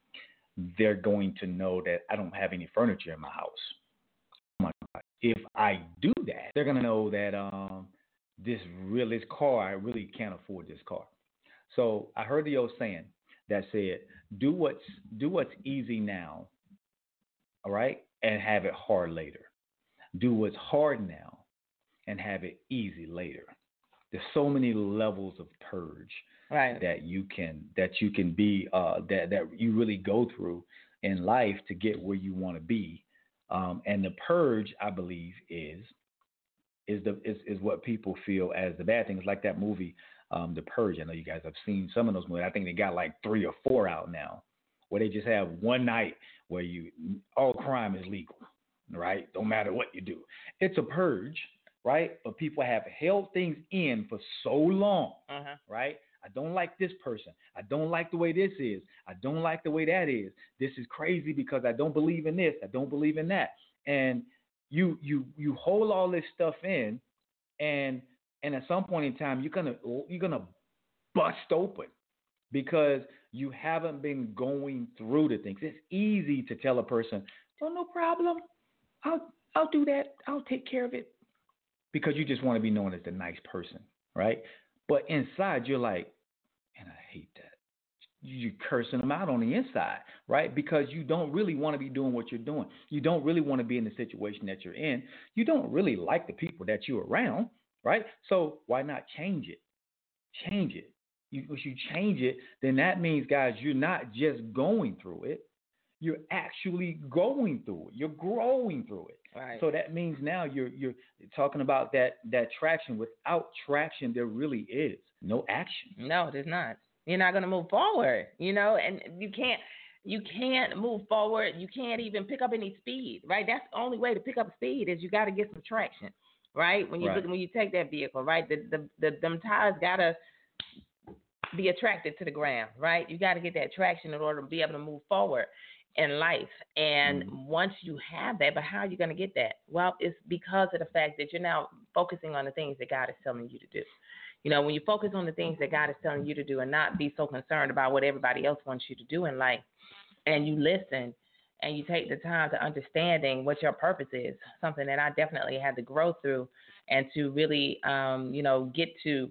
they're going to know that I don't have any furniture in my house. Oh my God. If I do that, they're going to know that um, this real this car, I really can't afford this car. So I heard the old saying that said, do what's do what's easy now, all right, and have it hard later. Do what's hard now and have it easy later. There's so many levels of purge right. that you can that you can be uh, that that you really go through in life to get where you want to be. Um, and the purge, I believe, is is the is, is what people feel as the bad thing. It's like that movie, um, The Purge. I know you guys have seen some of those movies. I think they got like three or four out now, where they just have one night where you all crime is legal, right? Don't matter what you do. It's a purge, right? But people have held things in for so long, uh-huh. right? I don't like this person. I don't like the way this is. I don't like the way that is. This is crazy because I don't believe in this. I don't believe in that. And you you you hold all this stuff in, and and at some point in time you're gonna you're gonna bust open because you haven't been going through the things. It's easy to tell a person, "Oh, no problem. I'll I'll do that. I'll take care of it," because you just want to be known as the nice person, right? But inside, you're like, and I hate that. You're cursing them out on the inside, right? Because you don't really want to be doing what you're doing. You don't really want to be in the situation that you're in. You don't really like the people that you're around, right? So why not change it? change it. You, if you change it, then that means, guys, you're not just going through it. You're actually going through it. You're growing through it. Right. So that means now you're you're talking about that that traction. Without traction, there really is no action. No, there's not. You're not going to move forward, you know, and you can't you can't move forward. You can't even pick up any speed, right? That's the only way to pick up speed is you got to get some traction, right? When you Right. look, when you take that vehicle, right? The the, the them tires got to be attracted to the ground, right? You got to get that traction in order to be able to move forward in life. And Mm-hmm. once you have that, but how are you going to get that? Well, it's because of the fact that you're now focusing on the things that God is telling you to do. You know, when you focus on the things that God is telling you to do and not be so concerned about what everybody else wants you to do in life, and you listen and you take the time to understanding what your purpose is, something that I definitely had to grow through and to really, um, you know, get to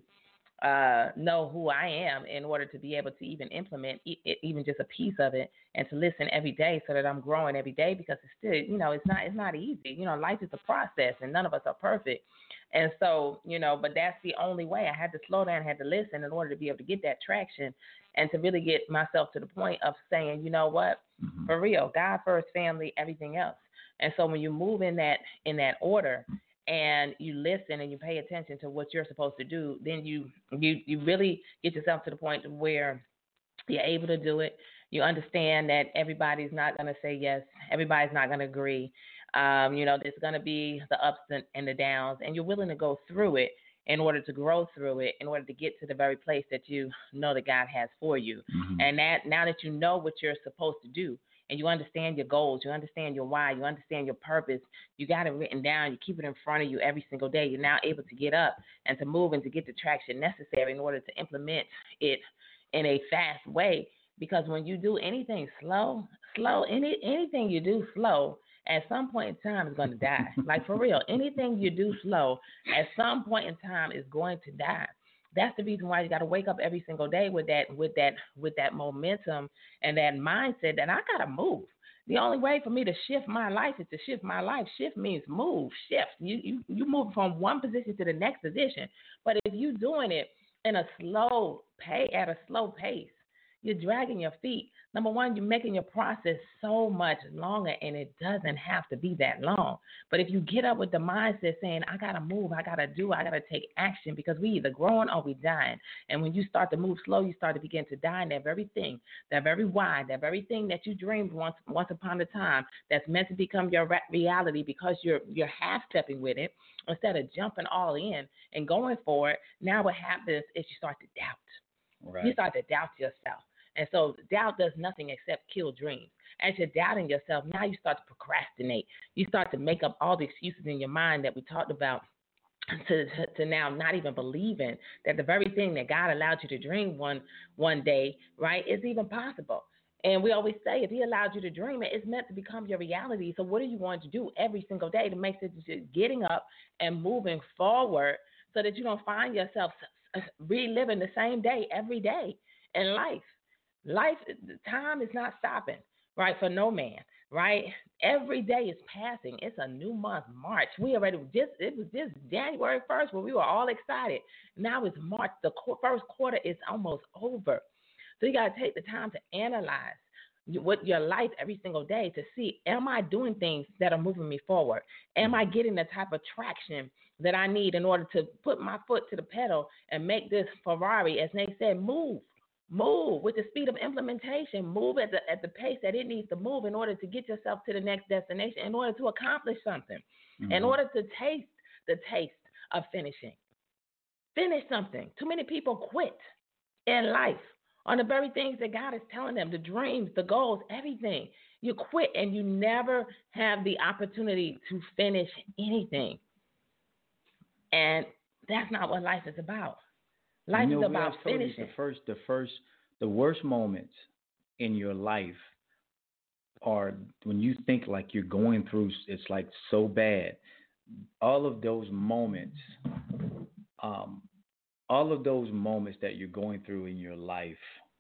uh, know who I am in order to be able to even implement e- even just a piece of it, and to listen every day so that I'm growing every day, because it's still, you know, it's not it's not easy. You know, life is a process and none of us are perfect. And so, you know, but that's the only way. I had to slow down, had to listen in order to be able to get that traction and to really get myself to the point of saying, you know what, Mm-hmm. for real, God first, family, everything else. And so when you move in that in that order, and you listen and you pay attention to what you're supposed to do, then you you you really get yourself to the point where you're able to do it. You understand that everybody's not going to say yes. Everybody's not going to agree. Um, you know, there's going to be the ups and, and the downs, and you're willing to go through it in order to grow through it, in order to get to the very place that you know that God has for you. Mm-hmm. And that now that you know what you're supposed to do, and you understand your goals, you understand your why, you understand your purpose, you got it written down, you keep it in front of you every single day, you're now able to get up and to move and to get the traction necessary in order to implement it in a fast way. Because when you do anything slow, slow, any anything you do slow, at some point in time is going to die. Like, for real, anything you do slow, at some point in time is going to die. That's the reason why you got to wake up every single day with that, with that, with that momentum and that mindset that I got to move. The only way for me to shift my life is to shift my life. Shift means move, shift. You you you move from one position to the next position. But if you're doing it in a slow pay at a slow pace, you're dragging your feet. Number one, you're making your process so much longer, and it doesn't have to be that long. But if you get up with the mindset saying, I got to move, I got to do, I got to take action, because we either growing or we dying. And when you start to move slow, you start to begin to die in that very thing, that very why, that very thing that you dreamed once once upon a time that's meant to become your reality, because you're you're half-stepping with it instead of jumping all in and going for it. Now what happens is you start to doubt. Right. You start to doubt yourself. And so doubt does nothing except kill dreams. As you're doubting yourself, now you start to procrastinate. You start to make up all the excuses in your mind that we talked about, to, to, to now not even believing that the very thing that God allowed you to dream one one day, right, is even possible. And we always say, if he allowed you to dream it, it's meant to become your reality. So what are you going to do every single day to make sure that you're getting up and moving forward so that you don't find yourself reliving the same day every day in life? Life, time is not stopping, right, for no man, right? Every day is passing. It's a new month, March. We already just, it was just January first where we were all excited. Now it's March. The first quarter is almost over. So you got to take the time to analyze what your life every single day to see, am I doing things that are moving me forward? Am I getting the type of traction that I need in order to put my foot to the pedal and make this Ferrari, as they said, move? Move with the speed of implementation. Move at the at the pace that it needs to move in order to get yourself to the next destination, in order to accomplish something, mm-hmm. in order to taste the taste of finishing. Finish something. Too many people quit in life on the very things that God is telling them, the dreams, the goals, everything. You quit and you never have the opportunity to finish anything. And that's not what life is about. Life you know, is about finishing. The first, the first, the worst moments in your life are when you think like you're going through, it's like so bad. All of those moments, um, all of those moments that you're going through in your life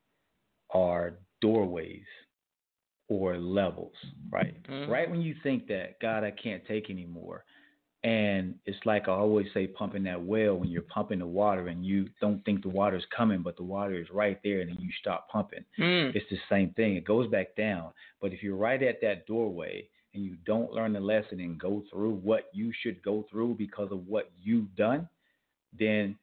are doorways or levels, right? Mm-hmm. Right when you think that, God, I can't take anymore, And it's like I always say, pumping that well, when you're pumping the water and you don't think the water's coming, but the water is right there, and then you stop pumping. Mm. It's the same thing. It goes back down. But if you're right at that doorway and you don't learn the lesson and go through what you should go through because of what you've done, then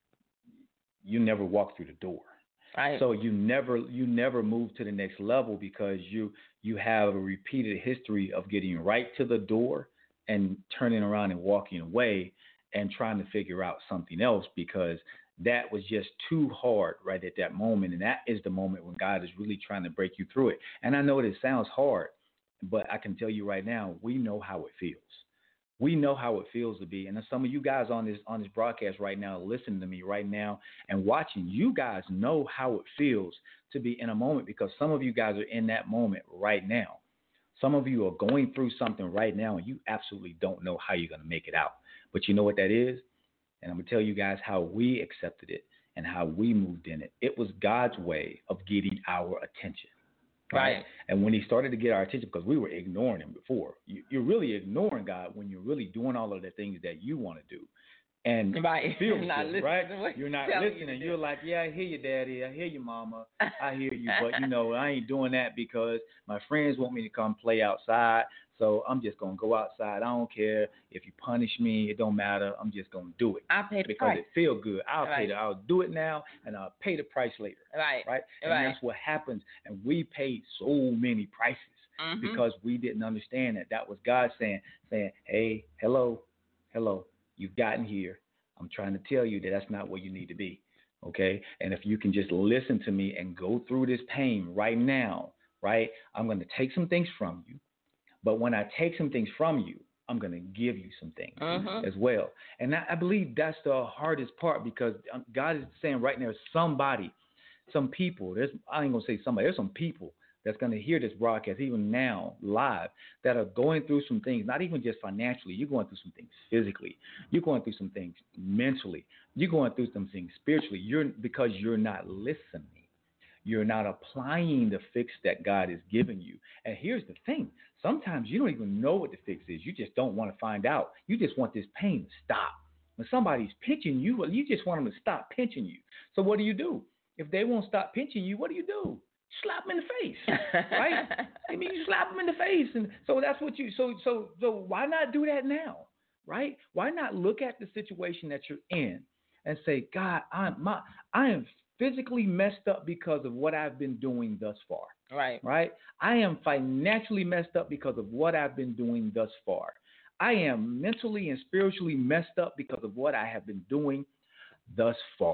you never walk through the door. Right. So you never you never move to the next level because you you have a repeated history of getting right to the door and turning around and walking away and trying to figure out something else because that was just too hard right at that moment. And that is the moment when God is really trying to break you through it. And I know that it sounds hard, but I can tell you right now, we know how it feels. We know how it feels to be. And some of you guys on this on this broadcast right now, listening to me right now and watching, you guys know how it feels to be in a moment because some of you guys are in that moment right now. Some of you are going through something right now and you absolutely don't know how you're going to make it out. But you know what that is? And I'm going to tell you guys how we accepted it and how we moved in it. It was God's way of getting our attention. Right. right. And when he started to get our attention, because we were ignoring him before, you, you're really ignoring God when you're really doing all of the things that you want to do. And right. feels you're not good, listening right? You're not listening. You you're like, yeah, I hear you, Daddy. I hear you, Mama. I hear you. But, you know, I ain't doing that because my friends want me to come play outside. So I'm just going to go outside. I don't care if you punish me. It don't matter. I'm just going to do it. I'll pay the because price. It feels good. I'll right. pay the, I'll do it now, and I'll pay the price later. Right. Right? And right. that's what happens. And we paid so many prices mm-hmm. because we didn't understand that. That was God saying, saying, hey, hello, hello, you've gotten here. I'm trying to tell you that that's not where you need to be, okay? And if you can just listen to me and go through this pain right now, right, I'm going to take some things from you. But when I take some things from you, I'm going to give you some things mm-hmm. as well. And I, I believe that's the hardest part because God is saying right now, somebody, some people, there's I ain't going to say somebody, there's some people that's going to hear this broadcast even now live that are going through some things, not even just financially. You're going through some things physically. You're going through some things mentally. You're going through some things spiritually. You're because you're not listening. You're not applying the fix that God has given you. And here's the thing. Sometimes you don't even know what the fix is. You just don't want to find out. You just want this pain to stop. When somebody's pinching you, well, you just want them to stop pinching you. So what do you do? If they won't stop pinching you, what do you do? Slap them in the face, right? I mean, you slap them in the face, and so that's what you. So, so, so, why not do that now, right? Why not look at the situation that you're in and say, God, I'm my, I am physically messed up because of what I've been doing thus far, right? Right? I am financially messed up because of what I've been doing thus far. I am mentally and spiritually messed up because of what I have been doing thus far.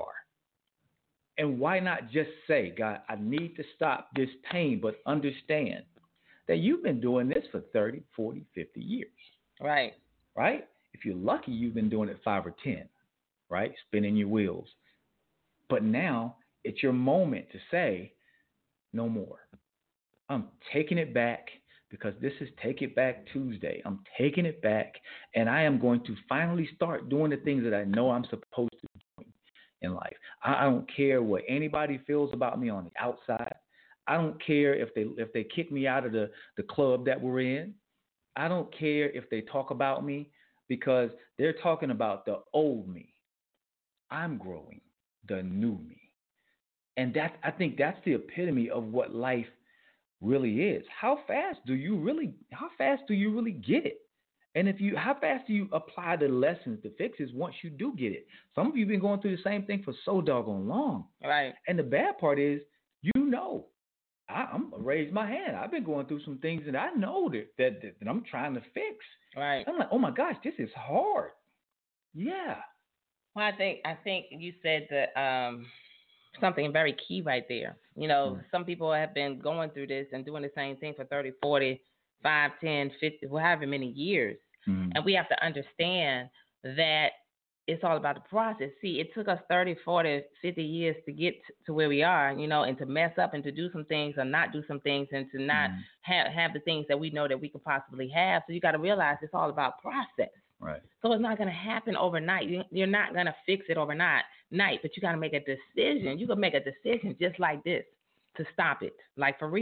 And why not just say, God, I need to stop this pain, but understand that you've been doing this for thirty, forty, fifty years. Right. Right? If you're lucky, you've been doing it five or ten, right? Spinning your wheels. But now it's your moment to say, no more. I'm taking it back because this is Take It Back Tuesday. I'm taking it back, and I am going to finally start doing the things that I know I'm supposed to do in life. I don't care what anybody feels about me on the outside. I don't care if they if they kick me out of the, the club that we're in. I don't care if they talk about me because they're talking about the old me. I'm growing, the new me. And that I think that's the epitome of what life really is. How fast do you really how fast do you really get it? And if you, how fast do you apply the lessons, the fixes once you do get it? Some of you have been going through the same thing for so doggone long. Right. And the bad part is, you know, I, I'm gonna raise my hand. I've been going through some things that I know that, that, that, that I'm trying to fix. Right. I'm like, oh my gosh, this is hard. Yeah. Well, I think I think you said that um, something very key right there. You know, mm-hmm. some people have been going through this and doing the same thing for thirty, forty, five, ten, fifty, well, however many years. Mm-hmm. And we have to understand that it's all about the process. See, it took us thirty, forty, fifty years to get to where we are, you know, and to mess up and to do some things or not do some things and to not mm-hmm. have, have the things that we know that we could possibly have. So you got to realize it's all about process. Right. So it's not going to happen overnight. You're not going to fix it overnight, night, but you got to make a decision. You can make a decision just like this to stop it, like for real.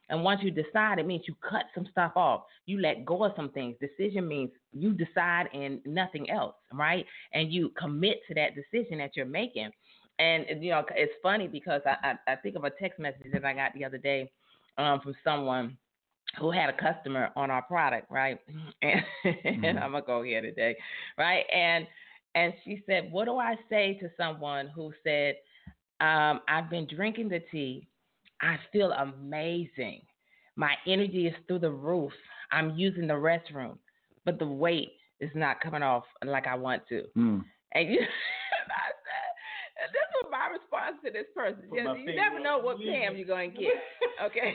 And once you decide, it means you cut some stuff off. You let go of some things. Decision means you decide and nothing else, right? And you commit to that decision that you're making. And, you know, it's funny because I, I, I think of a text message that I got the other day um, from someone who had a customer on our product, right? And, mm-hmm. and I'm going to go here today, right? And and she said, what do I say to someone who said, um, I've been drinking the tea. I feel amazing. My energy is through the roof. I'm using the restroom, but the weight is not coming off like I want to. Mm. And you, I said, this was my response to this person. You, know, you never know what Pam you're going to get, okay?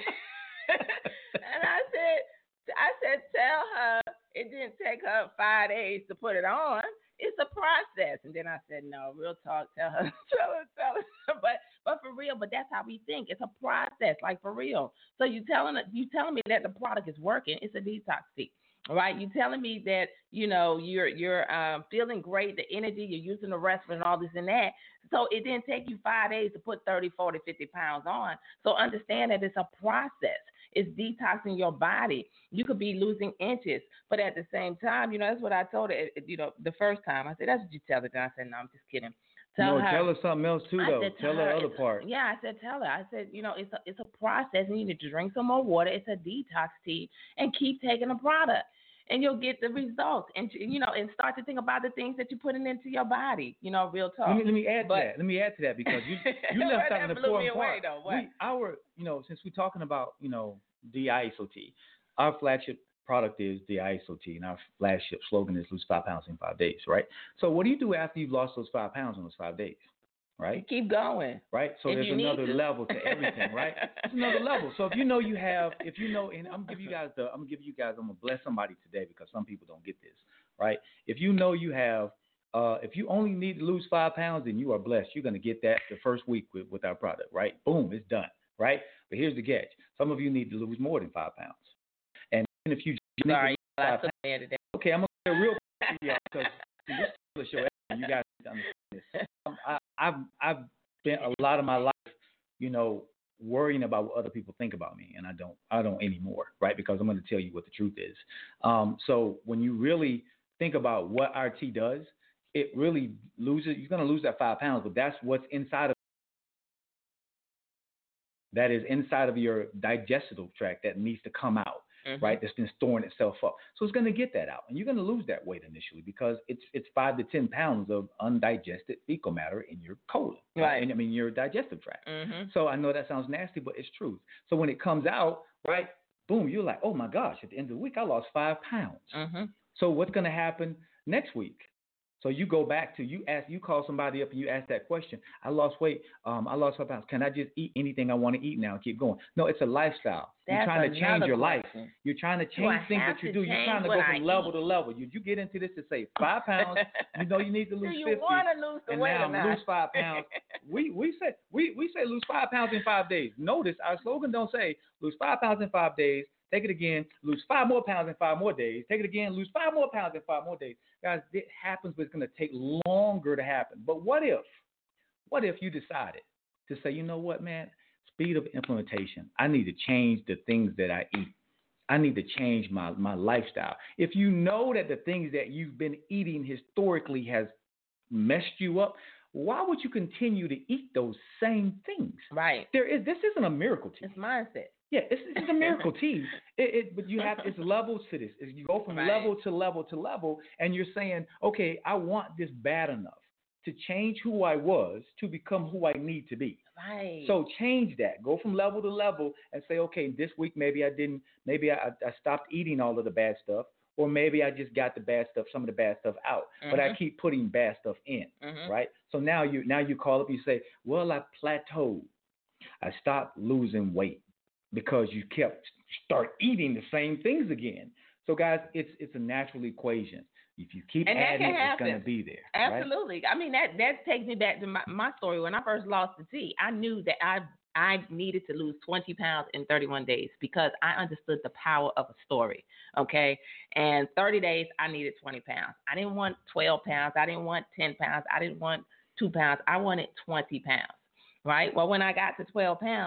And I said, I said, tell her it didn't take her five days to put it on. It's a process. And then I said, no, real talk, tell her, tell her, tell her. But but for real, but that's how we think. It's a process, like for real. So you telling you telling me that the product is working, it's a detox tea. All right, you telling me that, you know, you're you're um, feeling great, the energy, you're using the restroom and all this and that. So it didn't take you five days to put thirty, forty, fifty pounds on. So understand that it's a process. It's detoxing your body. You could be losing inches, but at the same time, you know, that's what I told her, you know, the first time. I said, that's what you tell her. And I said, no, I'm just kidding. Tell no, her. Tell her something else too, though. Said, tell, tell her the other part. Yeah, I said, tell her. I said, you know, it's a, it's a process, and you need to drink some more water. It's a detox tea, and keep taking the product, and you'll get the results. And you know, and start to think about the things that you're putting into your body. You know, real talk. Let me, let me add but, to that. Let me add to that because you you left out an important part. Though, we, our, you know, since we're talking about, you know, D-I-S-O T, our flagship product is D-I-S-O T, and our flagship slogan is lose five pounds in five days, right? So what do you do after you've lost those five pounds in those five days, right? You keep going. Right? So there's another level to everything, right? It's another level. So if you know you have, if you know, and I'm gonna give you guys the, I'm gonna give you guys, I'm gonna bless somebody today because some people don't get this, right? If you know you have, uh, if you only need to lose five pounds, then you are blessed. You're gonna get that the first week with, with our product, right? Boom, it's done, right? But here's the catch. Some of you need to lose more than five pounds. And if you just Sorry, need to lose five pounds, today. Okay, I'm going to get real quick to y'all because this is a show. You guys need to understand this. Um, I, I've, I've spent a lot of my life, you know, worrying about what other people think about me, and I don't I don't anymore, right? Because I'm going to tell you what the truth is. Um, so when you really think about what our tea does, it really loses, you're going to lose that five pounds, but that's what's inside of that is inside of your digestive tract that needs to come out, mm-hmm. right? That's been storing itself up. So it's going to get that out. And you're going to lose that weight initially because it's it's five to ten pounds of undigested fecal matter in your colon, right? right? And I mean, your digestive tract. Mm-hmm. So I know that sounds nasty, but it's truth. So when it comes out, right, boom, you're like, oh my gosh, at the end of the week, I lost five pounds. Mm-hmm. So what's going to happen next week? So you go back to, you ask, you call somebody up and you ask that question. I lost weight. Um, I lost five pounds. Can I just eat anything I want to eat now and keep going? No, it's a lifestyle. That's You're trying to change your life. Question. You're trying to change things that you do. You're trying to go from I level eat. to level. You you get into this to say five pounds. You know you need to lose do you fifty. want to lose the and weight now or not? lose five pounds. we we say we we say lose five pounds in five days. Notice our slogan don't say lose five pounds in five days. Take it again, lose five more pounds in five more days. Take it again, lose five more pounds in five more days. Guys, it happens, but it's going to take longer to happen. But what if, what if you decided to say, you know what, man, speed of implementation. I need to change the things that I eat. I need to change my, my lifestyle. If you know that the things that you've been eating historically has messed you up, why would you continue to eat those same things? Right. There is. This isn't a miracle tea. It's mindset. Yeah, it's, it's a miracle tea. It, it, but you have it's levels to this. You go from right. level to level to level, and you're saying, okay, I want this bad enough to change who I was to become who I need to be. Right. So change that. Go from level to level and say, okay, this week maybe I didn't. Maybe I, I stopped eating all of the bad stuff, or maybe I just got the bad stuff, some of the bad stuff out. Mm-hmm. But I keep putting bad stuff in, mm-hmm. right? So now you now you call up and you say, well, I plateaued. I stopped losing weight. Because you kept start eating the same things again. So guys, it's it's a natural equation. If you keep and adding, it's going to be there. Absolutely. Right? I mean that that takes me back to my, my story. When I first lost the tea, I knew that I I needed to lose twenty pounds in thirty-one days because I understood the power of a story. Okay, and thirty days I needed twenty pounds. I didn't want twelve pounds. I didn't want ten pounds. I didn't want two pounds. I wanted twenty pounds. Right. Well, when I got to twelve pounds.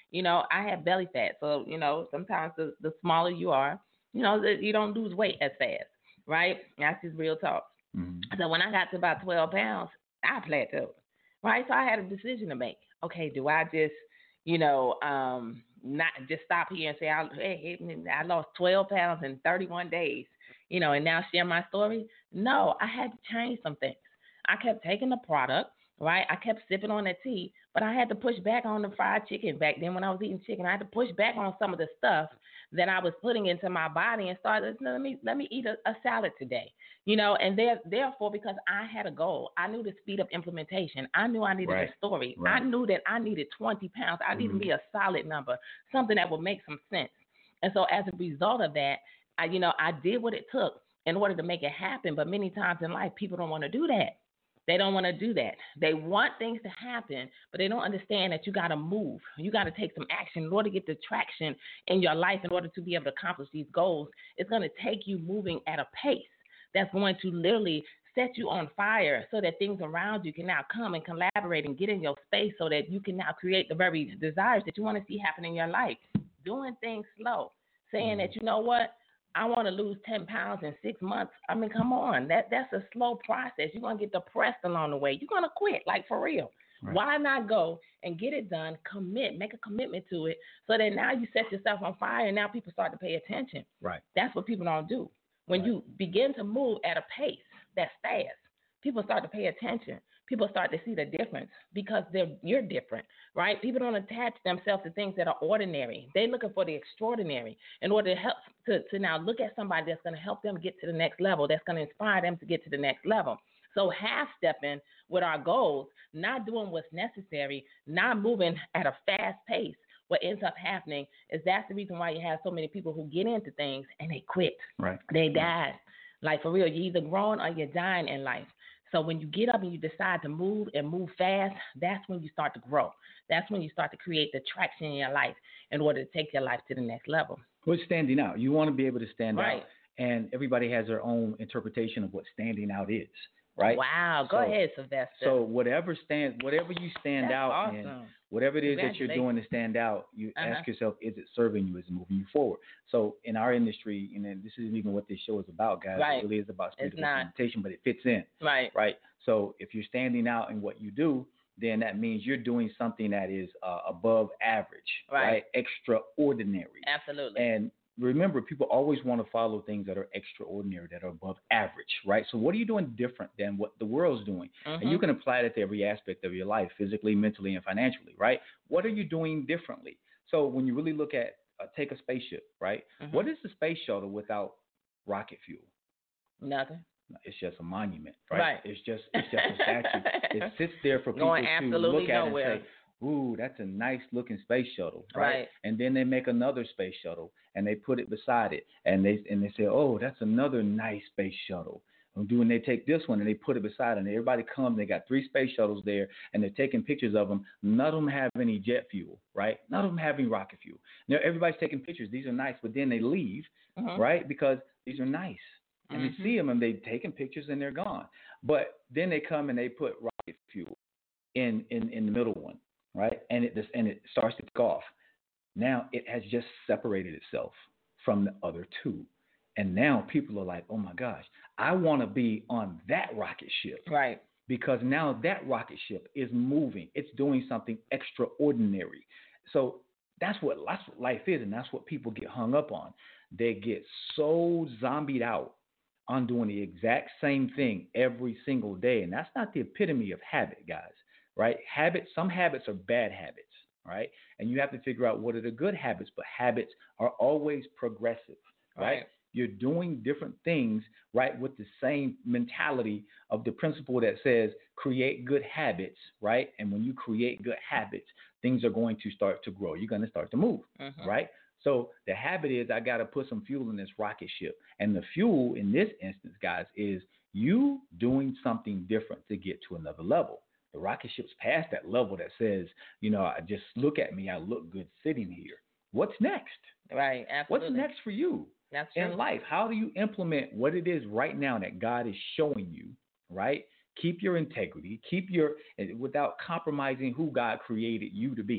You know, I have belly fat. So, you know, sometimes the, the smaller you are, you know, the, you don't lose weight as fast, right? That's just real talk. Mm-hmm. So when I got to about twelve pounds, I plateaued, right? So I had a decision to make. Okay, do I just, you know, um, not just stop here and say, I, hey, I lost twelve pounds in thirty-one days, you know, and now share my story? No, I had to change some things. I kept taking the product, right? I kept sipping on that tea, but I had to push back on the fried chicken back then when I was eating chicken. I had to push back on some of the stuff that I was putting into my body and started, let me let me eat a, a salad today, you know, and there, therefore, because I had a goal, I knew to speed up implementation. I knew I needed right. a story. Right. I knew that I needed twenty pounds. I needed mm-hmm. to be a solid number, something that would make some sense. And so as a result of that, I, you know, I did what it took in order to make it happen. But many times in life, people don't want to do that. They don't want to do that. They want things to happen, but they don't understand that you got to move. You got to take some action in order to get the traction in your life in order to be able to accomplish these goals. It's going to take you moving at a pace that's going to literally set you on fire so that things around you can now come and collaborate and get in your space so that you can now create the very desires that you want to see happen in your life. Doing things slow, saying that, you know what? I want to lose ten pounds in six months. I mean, come on. That That's a slow process. You're going to get depressed along the way. You're going to quit, like for real. Right. Why not go and get it done, commit, make a commitment to it so that now you set yourself on fire and now people start to pay attention. Right. That's what people don't do. When right. you begin to move at a pace that's fast, people start to pay attention. People start to see the difference because they're you're different, right? People don't attach themselves to things that are ordinary. They're looking for the extraordinary in order to help to, to now look at somebody that's going to help them get to the next level, that's going to inspire them to get to the next level. So half-stepping with our goals, not doing what's necessary, not moving at a fast pace, what ends up happening is that's the reason why you have so many people who get into things and they quit. Right. They die. Like, for real, you're either growing or you're dying in life. So when you get up and you decide to move and move fast, that's when you start to grow. That's when you start to create the traction in your life in order to take your life to the next level. What's standing out? You want to be able to stand right. out, and everybody has their own interpretation of what standing out is, right? Wow. Go so, ahead, Sylvester. So whatever stand, whatever you stand that's out awesome. in, whatever it is that you're doing to stand out, you uh-huh. ask yourself, is it serving you? Is it moving you forward? So in our industry, and this isn't even what this show is about, guys. Right. It really is about spiritual implementation, but it fits in. Right. Right. So if you're standing out in what you do, then that means you're doing something that is uh, above average, right. right? Extraordinary. Absolutely. And remember, people always want to follow things that are extraordinary, that are above average, right? So what are you doing different than what the world's doing? Mm-hmm. And you can apply that to every aspect of your life, physically, mentally, and financially, right? What are you doing differently? So when you really look at, uh, take a spaceship, right? Mm-hmm. What is the space shuttle without rocket fuel? Nothing. It's just a monument, right? Right. It's just it's just a statue. It sits there for people Going to look at nowhere. and say, ooh, that's a nice looking space shuttle, right? Right? And then they make another space shuttle and they put it beside it, and they and they say, oh, that's another nice space shuttle. And doing they take this one and they put it beside it, and everybody comes. They got three space shuttles there, and they're taking pictures of them. None of them have any jet fuel, right? None of them have any rocket fuel. Now everybody's taking pictures. These are nice, but then they leave, uh-huh. right? Because these are nice. And mm-hmm. they see them and they've taken pictures and they're gone. But then they come and they put rocket fuel in, in, in the middle one, right? And it just, and it starts to take off. Now it has just separated itself from the other two. And now people are like, oh my gosh, I want to be on that rocket ship. Right. Because now that rocket ship is moving. It's doing something extraordinary. So that's what, that's what life is, and that's what people get hung up on. They get so zombied out on doing the exact same thing every single day. And that's not the epitome of habit, guys, right? Habits, some habits are bad habits, right? And you have to figure out what are the good habits, but habits are always progressive, right? right? You're doing different things, right, with the same mentality of the principle that says create good habits, right? And when you create good habits, things are going to start to grow. You're going to start to move, uh-huh. right? So the habit is I got to put some fuel in this rocket ship. And the fuel in this instance, guys, is you doing something different to get to another level. The rocket ship's past that level that says, you know, I just look at me. I look good sitting here. What's next? Right. Absolutely. What's next for you That's in true. life? How do you implement what it is right now that God is showing you, right? Keep your integrity. Keep your, without compromising who God created you to be.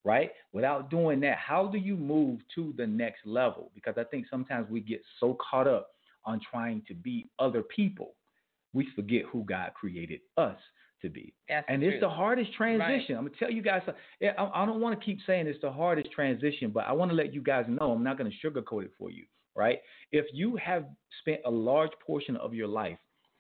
right? Without doing that, how do you move to the next level? Because I think sometimes we get so caught up on trying to be other people, we forget who God created us to be. That's and true. It's the hardest transition. Right. I'm going to tell you guys, I don't want to keep saying it's the hardest transition, but I want to let you guys know, I'm not going to sugarcoat it for you, right? If you have spent a large portion of your life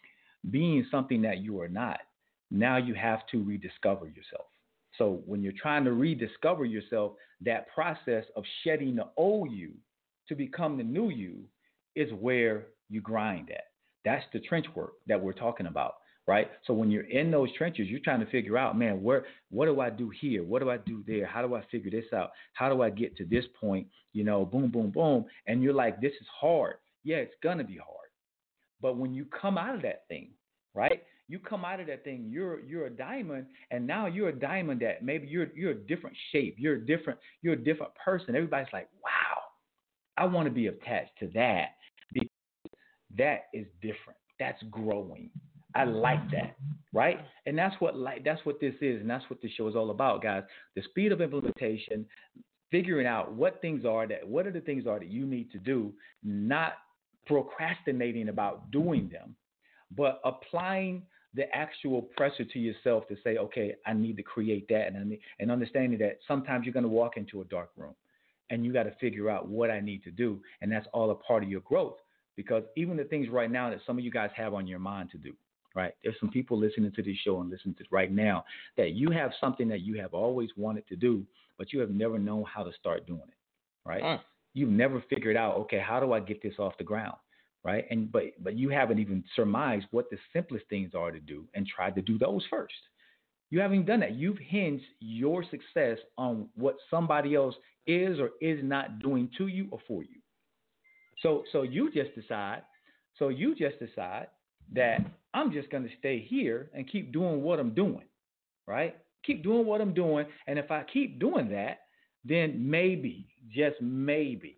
being something that you are not, now you have to rediscover yourself. So when you're trying to rediscover yourself, that process of shedding the old you to become the new you is where you grind at. That's the trench work that we're talking about, right? So when you're in those trenches, you're trying to figure out, man, where, what do I do here? What do I do there? How do I figure this out? How do I get to this point? You know, boom, boom, boom. And you're like, this is hard. Yeah, it's going to be hard. But when you come out of that thing, right? You come out of that thing, you're you're a diamond, and now you're a diamond that maybe you're you're a different shape. You're a different, you're a different person. Everybody's like, wow, I want to be attached to that. Because that is different. That's growing. I like that, right? And that's what like that's what this is, and that's what this show is all about, guys. The speed of implementation, figuring out what things are that what are the things are that you need to do, not procrastinating about doing them, but applying the actual pressure to yourself to say, okay, I need to create that, and I need, and understanding that sometimes you're going to walk into a dark room, and you got to figure out what I need to do, and that's all a part of your growth. Because even the things right now that some of you guys have on your mind to do, right? There's some people listening to this show and listening to it right now that you have something that you have always wanted to do, but you have never known how to start doing it, right? Mm. You've never figured out, okay, how do I get this off the ground, right? And but but you haven't even surmised what the simplest things are to do and tried to do those first. You haven't done that. You've hinged your success on what somebody else is or is not doing to you or for you. So so you just decide, so you just decide that I'm just going to stay here and keep doing what I'm doing, right? Keep doing what I'm doing. And if I keep doing that, then maybe, just maybe,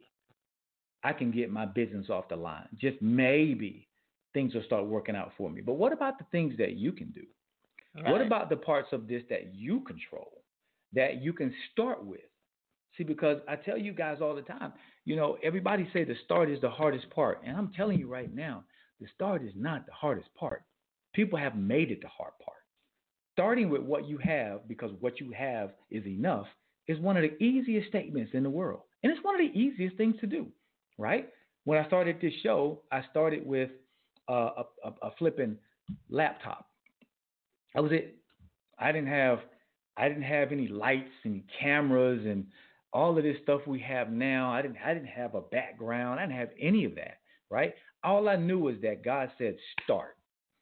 I can get my business off the line. Just maybe things will start working out for me. But what about the things that you can do? Right. What about the parts of this that you control, that you can start with? See, because I tell you guys all the time, you know, everybody say the start is the hardest part. And I'm telling you right now, the start is not the hardest part. People have made it the hard part. Starting with what you have, because what you have is enough, is one of the easiest statements in the world. And it's one of the easiest things to do, right? When I started this show, I started with uh, a, a, a flipping laptop. That was it. I didn't have, I didn't have any lights and cameras and all of this stuff we have now. I didn't, I didn't have a background. I didn't have any of that, right? All I knew was that God said start.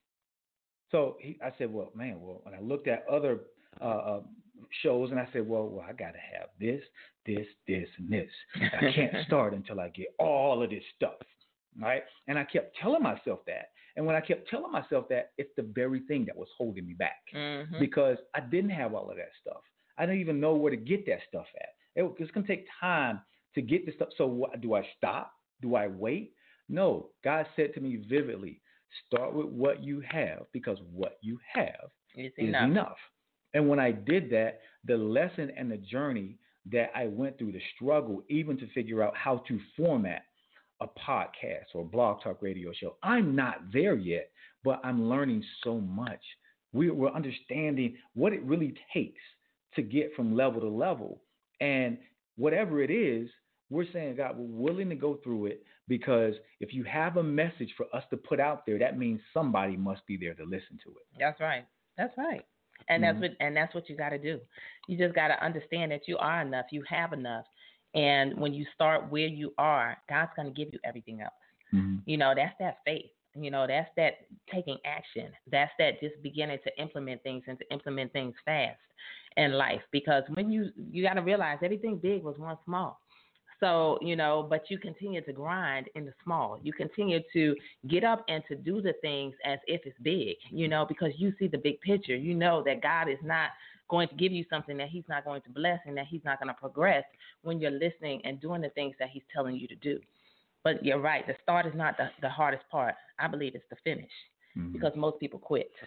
So he, I said, well, man, well, when I looked at other uh, uh, shows and I said, well, well, I got to have this, this, this, and this. I can't start until I get all of this stuff, right? And I kept telling myself that. And when I kept telling myself that, it's the very thing that was holding me back mm-hmm. because I didn't have all of that stuff. I didn't even know where to get that stuff at. It, it's going to take time to get this stuff. So what, do I stop? Do I wait? No. God said to me vividly, start with what you have, because what you have it's is enough. enough. And when I did that, the lesson and the journey that I went through, the struggle, even to figure out how to format a podcast or a blog talk radio show, I'm not there yet, but I'm learning so much. We, we're understanding what it really takes to get from level to level. And whatever it is, we're saying, God, we're willing to go through it, because if you have a message for us to put out there, that means somebody must be there to listen to it. That's right. That's right. And mm-hmm. that's what and that's what you got to do. You just got to understand that you are enough. You have enough. And when you start where you are, God's going to give you everything else. Mm-hmm. You know, that's that faith. You know, that's that taking action. That's that just beginning to implement things and to implement things fast in life. Because when you you got to realize everything big was once small. So, you know, but you continue to grind in the small. You continue to get up and to do the things as if it's big, you know, because you see the big picture. You know that God is not going to give you something that he's not going to bless and that he's not going to progress when you're listening and doing the things that he's telling you to do. But you're right. The start is not the, the hardest part. I believe it's the finish mm-hmm. because most people quit.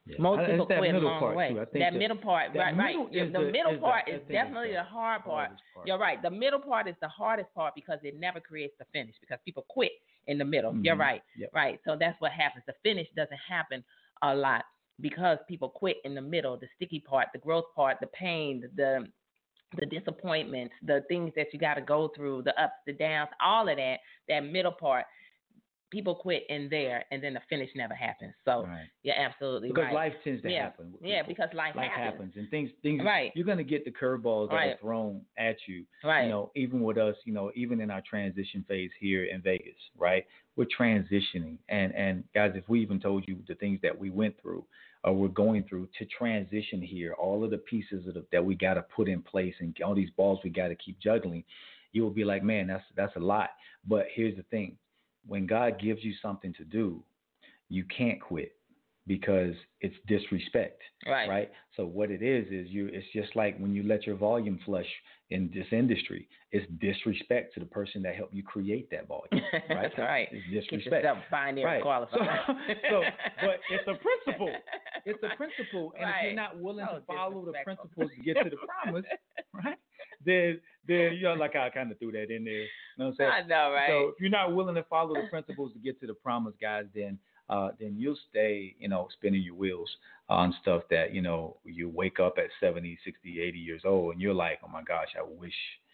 Yeah. Most I, people that quit middle along part the way. Too. I think that the, middle part, that right, middle right. is The the, middle is part the, is is definitely the, the hard part. part. You're right. The middle part is the hardest part because it never creates the finish because people quit in the middle. Mm-hmm. You're right. Yep. Right. So that's what happens. The finish doesn't happen a lot because people quit in the middle, the sticky part, the growth part, the pain, the the disappointments, the things that you got to go through, the ups, the downs, all of that, that middle part. People quit in there, and then the finish never happens. So right. you're absolutely because right. Because life tends to yeah. happen. With yeah, people. because life, life happens. happens, and things, things. Right. You're gonna get the curveballs that right. are thrown at you. Right. You know, even with us, you know, even in our transition phase here in Vegas, right? We're transitioning, and and guys, if we even told you the things that we went through, or we're going through to transition here, all of the pieces of the, that we got to put in place, and all these balls we got to keep juggling, you will be like, man, that's that's a lot. But here's the thing. When God gives you something to do, you can't quit because it's disrespect, right? Right. So what it is is you. It's just like when you let your volume flush in this industry. It's disrespect to the person that helped you create that volume, right? That's right. It's disrespect. Get yourself binary right. qualified. So, so, but it's a principle. It's a principle, and right. if you're not willing so to follow the principles to get to the promise, right? Then, then you know, like I kind of threw that in there. You know what I'm saying? I know, right? So if you're not willing to follow the principles to get to the promise, guys, then uh, then you'll stay, you know, spinning your wheels on stuff that, you know, you wake up at seventy, sixty, eighty years old, and you're like, oh my gosh, I wish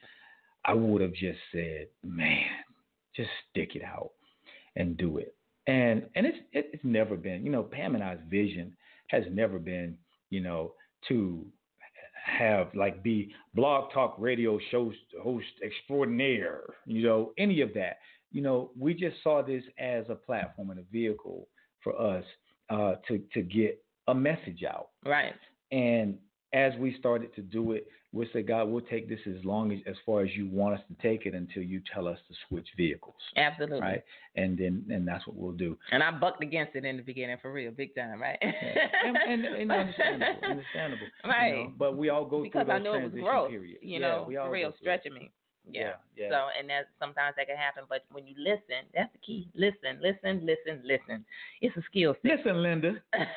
I would have just said, man, just stick it out and do it. And and it's it's never been, you know, Pam and I's vision has never been, you know, to have like be blog talk radio show host extraordinaire, you know, any of that. You know, we just saw this as a platform and a vehicle for us uh, to to get a message out. Right. And as we started to do it, we'll say, God, we'll take this as long as as far as you want us to take it until you tell us to switch vehicles. Absolutely. Right. And then and that's what we'll do. And I bucked against it in the beginning for real, big time, right? Yeah. And, and, and understandable, understandable. Right. You know? But we all go because through those I know it was transition growth, periods. you yeah, know, we all for real, stretching it. me. Yeah. yeah, yeah. So, and that sometimes that can happen, but when you listen, that's the key. Listen, listen, listen, listen. It's a skill set. Listen, Linda.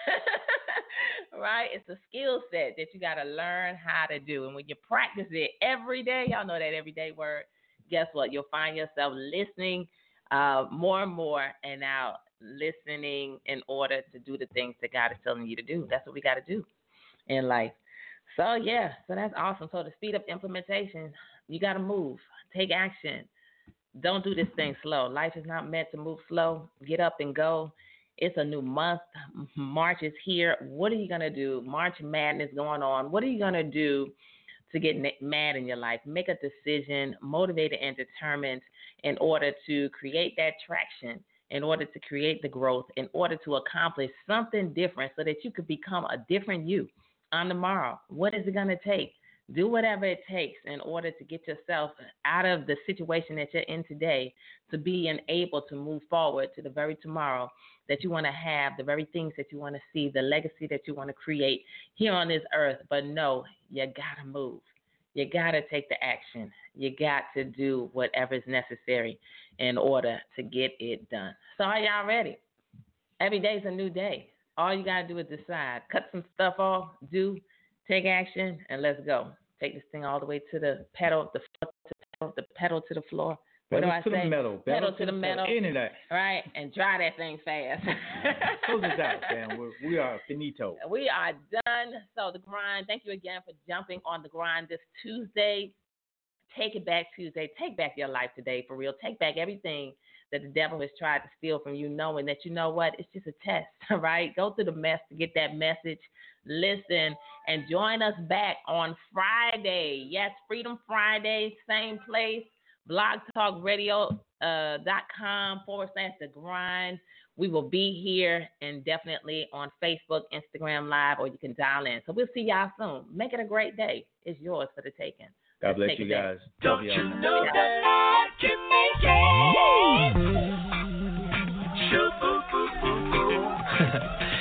Right? It's a skill set that you got to learn how to do. And when you practice it every day, y'all know that everyday word, guess what? You'll find yourself listening uh, more and more and now listening in order to do the things that God is telling you to do. That's what we got to do in life. So, yeah, so that's awesome. So to speed up implementation, you got to move, take action. Don't do this thing slow. Life is not meant to move slow. Get up and go. It's a new month. March is here. What are you going to do? March Madness going on. What are you going to do to get mad in your life? Make a decision, motivated and determined in order to create that traction, in order to create the growth, in order to accomplish something different so that you could become a different you on tomorrow. What is it going to take? Do whatever it takes in order to get yourself out of the situation that you're in today to be able to move forward to the very tomorrow that you want to have, the very things that you want to see, the legacy that you want to create here on this earth. But no, you got to move. You got to take the action. You got to do whatever is necessary in order to get it done. So are y'all ready? Every day is a new day. All you got to do is decide. Cut some stuff off, do, take action, and let's go. Take this thing all the way to the pedal, the floor, to the pedal, the pedal to the floor. What pedal do I to say? The metal. Pedal, pedal to, to the, the metal. Any of that. Right, and dry that thing fast. Close this out, man. We're, we are finito. We are done. So the grind, thank you again for jumping on the grind this Tuesday. Take it back Tuesday. Take back your life today, for real. Take back everything that the devil has tried to steal from you, knowing that you know what? It's just a test, right? Go through the mess to get that message. Listen and join us back on Friday. Yes, Freedom Friday, same place, blog talk radio dot com forward slash the grind. We will be here and definitely on Facebook, Instagram Live, or you can dial in. So we'll see y'all soon. Make it a great day. It's yours for the taking. God Let's bless you guys. Don't you know that I can make it? Shoo, boo, boo, boo, boo.